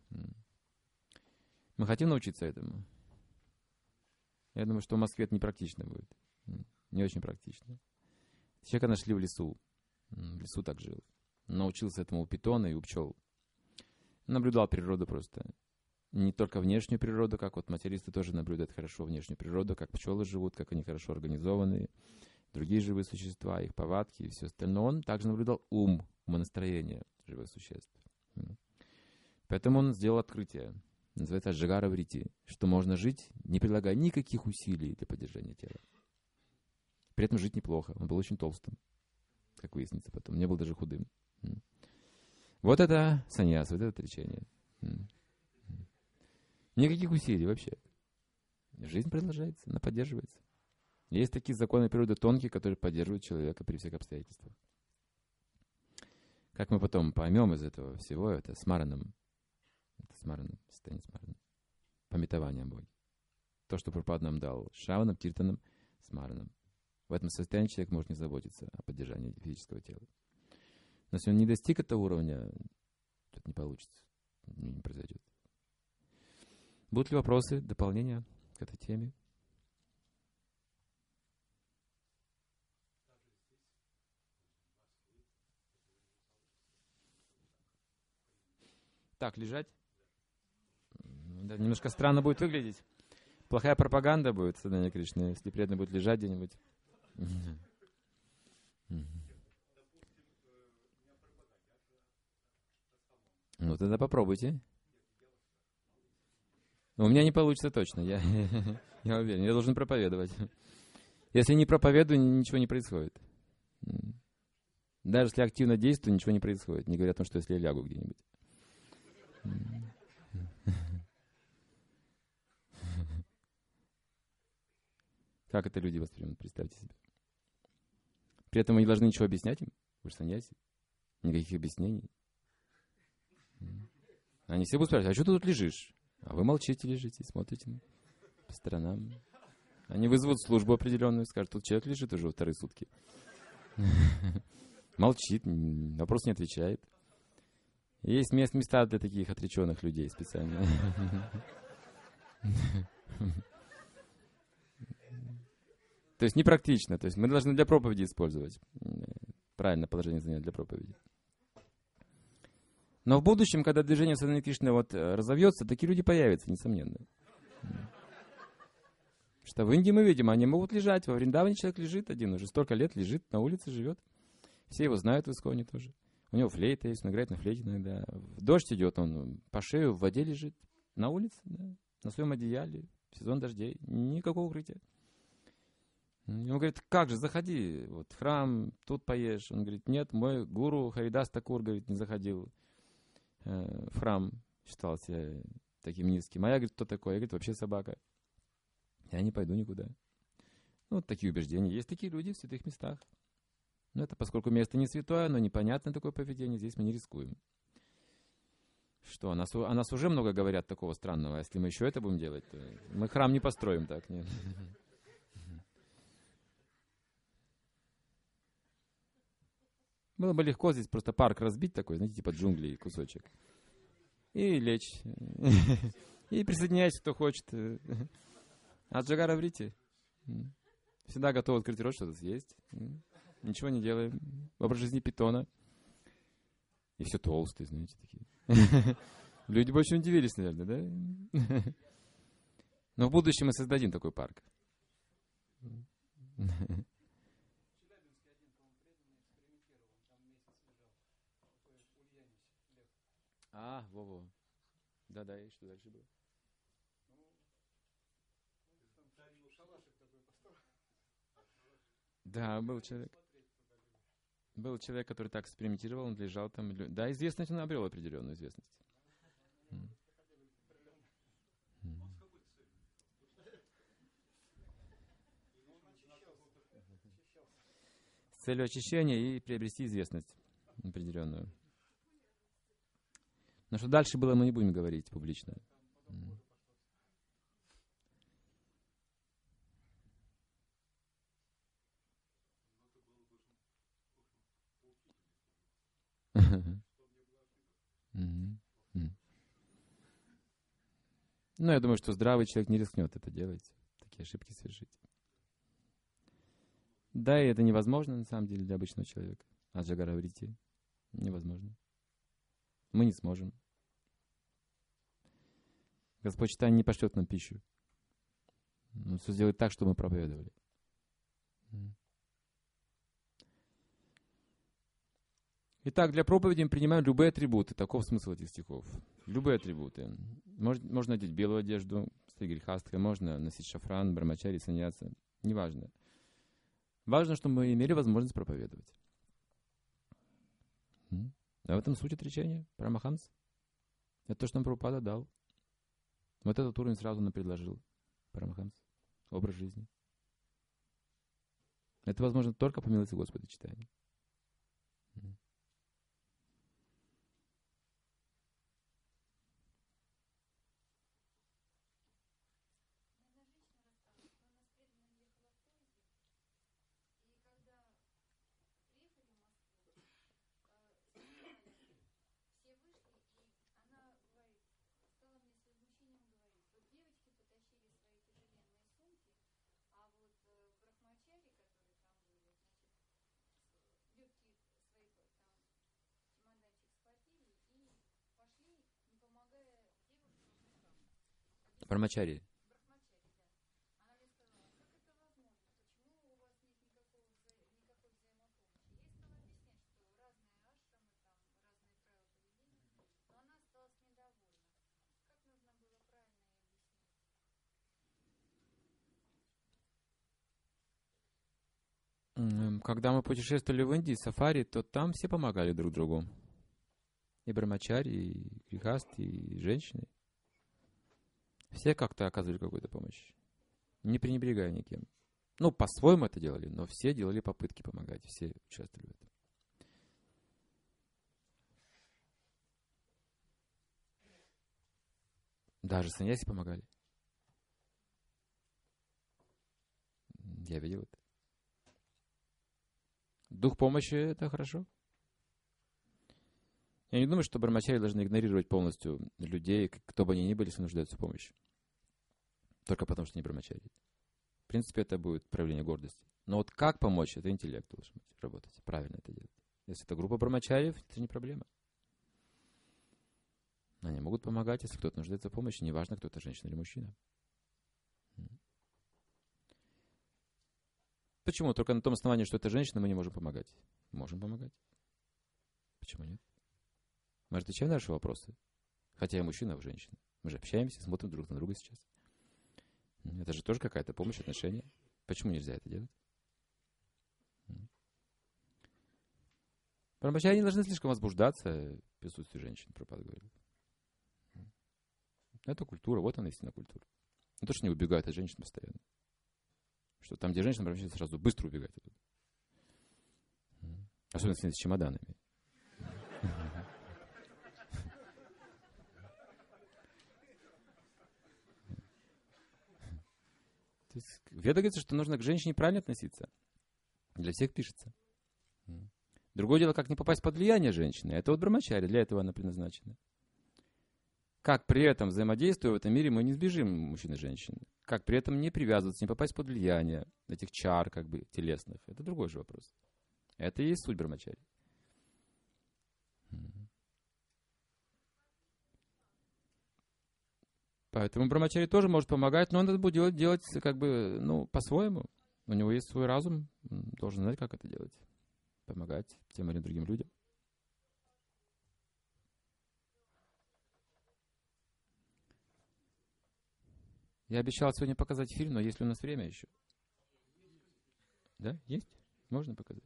Мы хотим научиться этому? Я думаю, что в Москве это непрактично будет. Не очень практично. Человека нашли в лесу. В лесу так жил. Научился этому у питона и у пчел. Наблюдал природу просто. Не только внешнюю природу, как вот материалисты тоже наблюдают хорошо внешнюю природу, как пчелы живут, как они хорошо организованы, другие живые существа, их повадки и все остальное. Он также наблюдал ум, умонастроение живых существ. Поэтому он сделал открытие, называется Аджагара Врити, что можно жить, не прилагая никаких усилий для поддержания тела. При этом жить неплохо. Он был очень толстым, как выяснится потом. Не был даже худым. Вот это саньяс, вот это отречение. Никаких усилий вообще. Жизнь продолжается, она поддерживается. Есть такие законы природы тонкие, которые поддерживают человека при всех обстоятельствах. Как мы потом поймем из этого всего, это смараном. Это смараном, состояние смараном. Памятование о Боге. То, что Прабхупада нам дал шраваном, киртаном, смараном. В этом состоянии человек может не заботиться о поддержании физического тела. Но если он не достиг этого уровня, это не получится, не произойдет. Будут ли вопросы, дополнения к этой теме? Так, лежать? Да, немножко странно будет выглядеть. Плохая пропаганда будет, сознание Кришны, если преданный будет лежать где-нибудь. Ну, тогда попробуйте. У меня не получится точно, я, я уверен. Я должен проповедовать. Если не проповедую, ничего не происходит. Даже если активно действую, ничего не происходит. Не говоря о том, что если я лягу где-нибудь. Как это люди воспримут, представьте себе. При этом вы не должны ничего объяснять им. Вы же саньяси. Никаких объяснений. Они все будут спрашивать, а что ты тут лежишь? А вы молчите, лежите, смотрите по сторонам. Они вызовут службу определенную, скажут, тут человек лежит уже вторые сутки. Молчит, вопрос не отвечает. Есть места для таких отреченных людей специально. То есть непрактично. То есть мы должны для проповеди использовать. Правильно положение занять для проповеди. Но в будущем, когда движение Садханы Кришны вот разовьется, такие люди появятся, несомненно. Что в Индии мы видим, они могут лежать. Во Вриндаване человек лежит один, уже столько лет лежит, на улице живет. Все его знают в Исконе тоже. У него флейта есть, он играет на флейте иногда. В дождь идет, он по шею в воде лежит. На улице, да, на своем одеяле, в сезон дождей. Никакого укрытия. Он говорит, как же, заходи, вот храм, тут поешь. Он говорит, нет, мой гуру Харидас Такур, говорит, не заходил э, в храм, считал себя таким низким. А я, говорит, кто такой? Я, говорит, вообще собака. Я не пойду никуда. Ну, вот такие убеждения. Есть такие люди в святых местах. Но это поскольку место не святое, но непонятное такое поведение, здесь мы не рискуем. Что, о нас, о нас уже много говорят такого странного. А если мы еще это будем делать, то мы храм не построим так. Нет. Было бы легко здесь просто парк разбить такой, знаете, типа джунглей кусочек. И лечь. И присоединяйся, кто хочет. А Джагара Врити. Всегда готов открыть рот, что-то съесть. Ничего не делаем. Образ жизни питона. И все толстые, знаете, такие. Люди бы очень удивились, наверное, да? Но в будущем мы создадим такой парк. А, во-во. Да-да, и что дальше было? Да, был человек. Был человек, который так экспериментировал, он лежал там. Да, известность он обрел определенную известность. С целью очищения и приобрести известность определенную. Но что дальше было, мы не будем говорить публично. Ну, я думаю, что здравый человек не рискнет это делать, такие ошибки совершить. Да, и это невозможно, на самом деле, для обычного человека. А Джагара Врити невозможно. Мы не сможем. Господь Чайтанья не пошлет нам пищу. Он все сделает так, чтобы мы проповедовали. Итак, для проповеди мы принимаем любые атрибуты. Таков смысл этих стихов. Любые атрибуты. Можно, можно надеть белую одежду с грехасткой, можно носить шафран, брамачари, саньяса. Неважно. Важно, чтобы мы имели возможность проповедовать. А в этом суть отречения. Парамахамс. Это то, что нам Прабхупада дал. Вот этот уровень сразу нам предложил Парамахамс. Образ жизни. Это возможно только по милости Господа Чайтаньи. Брамачари. Когда мы путешествовали в Индии, сафари, то там все помогали друг другу. И брамачари, и грехасты, и женщины. Все как-то оказывали какую-то помощь, не пренебрегая никем. Ну, по-своему это делали, но все делали попытки помогать, все участвовали в этом. Даже саньяси помогали. Я видел это. Дух помощи — это хорошо. Я не думаю, что брамачари должны игнорировать полностью людей, кто бы они ни были, если нуждаются в помощи. Только потому, что они брамачари. принципе, это будет проявление гордости. Но вот как помочь, это интеллект должен быть, работать, правильно это делать. Если это группа брамачариев, это не проблема. Они могут помогать, если кто-то нуждается в помощи, неважно, кто это, женщина или мужчина. Почему? Только на том основании, что это женщина, мы не можем помогать. Можем помогать. Почему нет? Мы же отвечаем на наши вопросы. Хотя я мужчина, а вы женщина. Мы же общаемся, смотрим друг на друга сейчас. Это же тоже какая-то помощь, отношения. Почему нельзя это делать? Брамачари не должны слишком возбуждаться в присутствии женщин, Прабхупада говорил. Это культура, вот она истинная культура. Не то, что не убегают от женщин постоянно. Что там, где женщина, брамачари сразу быстро убегает оттуда. Особенно с чемоданами. То есть, Веда говорится, что нужно к женщине правильно относиться. Для всех пишется. Другое дело, как не попасть под влияние женщины. Это вот брамачари, для этого она предназначена. Как при этом, взаимодействуя в этом мире, мы не сбежим мужчин и женщин. Как при этом не привязываться, не попасть под влияние этих чар, как бы, телесных. Это другой же вопрос. Это и есть суть брамачари. Поэтому брамачари тоже может помогать, но он это будет делать, делать как бы, ну, по-своему. У него есть свой разум, он должен знать, как это делать. Помогать тем или другим людям. Я обещал сегодня показать фильм, но есть ли у нас время еще? Да? Есть? Можно показать?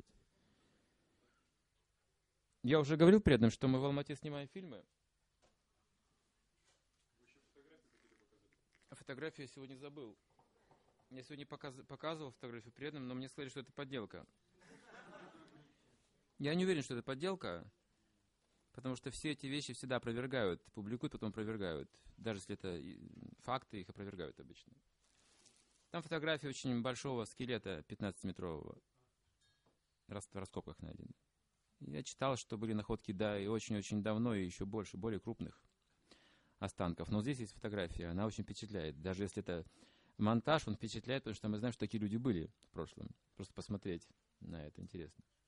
Я уже говорил преданным, что мы в Алмате снимаем фильмы. Фотографию я сегодня забыл. Я сегодня показ, показывал фотографию преданным, но мне сказали, что это подделка. Я не уверен, что это подделка, потому что все эти вещи всегда опровергают, публикуют, потом опровергают. Даже если это факты, их опровергают обычно. Там фотография очень большого скелета, пятнадцатиметрового, в раскопках найдена. Я читал, что были находки, да, и очень-очень давно, и еще больше, более крупных останков. Но здесь есть фотография, она очень впечатляет. Даже если это монтаж, он впечатляет, потому что мы знаем, что такие люди были в прошлом. Просто посмотреть на это интересно.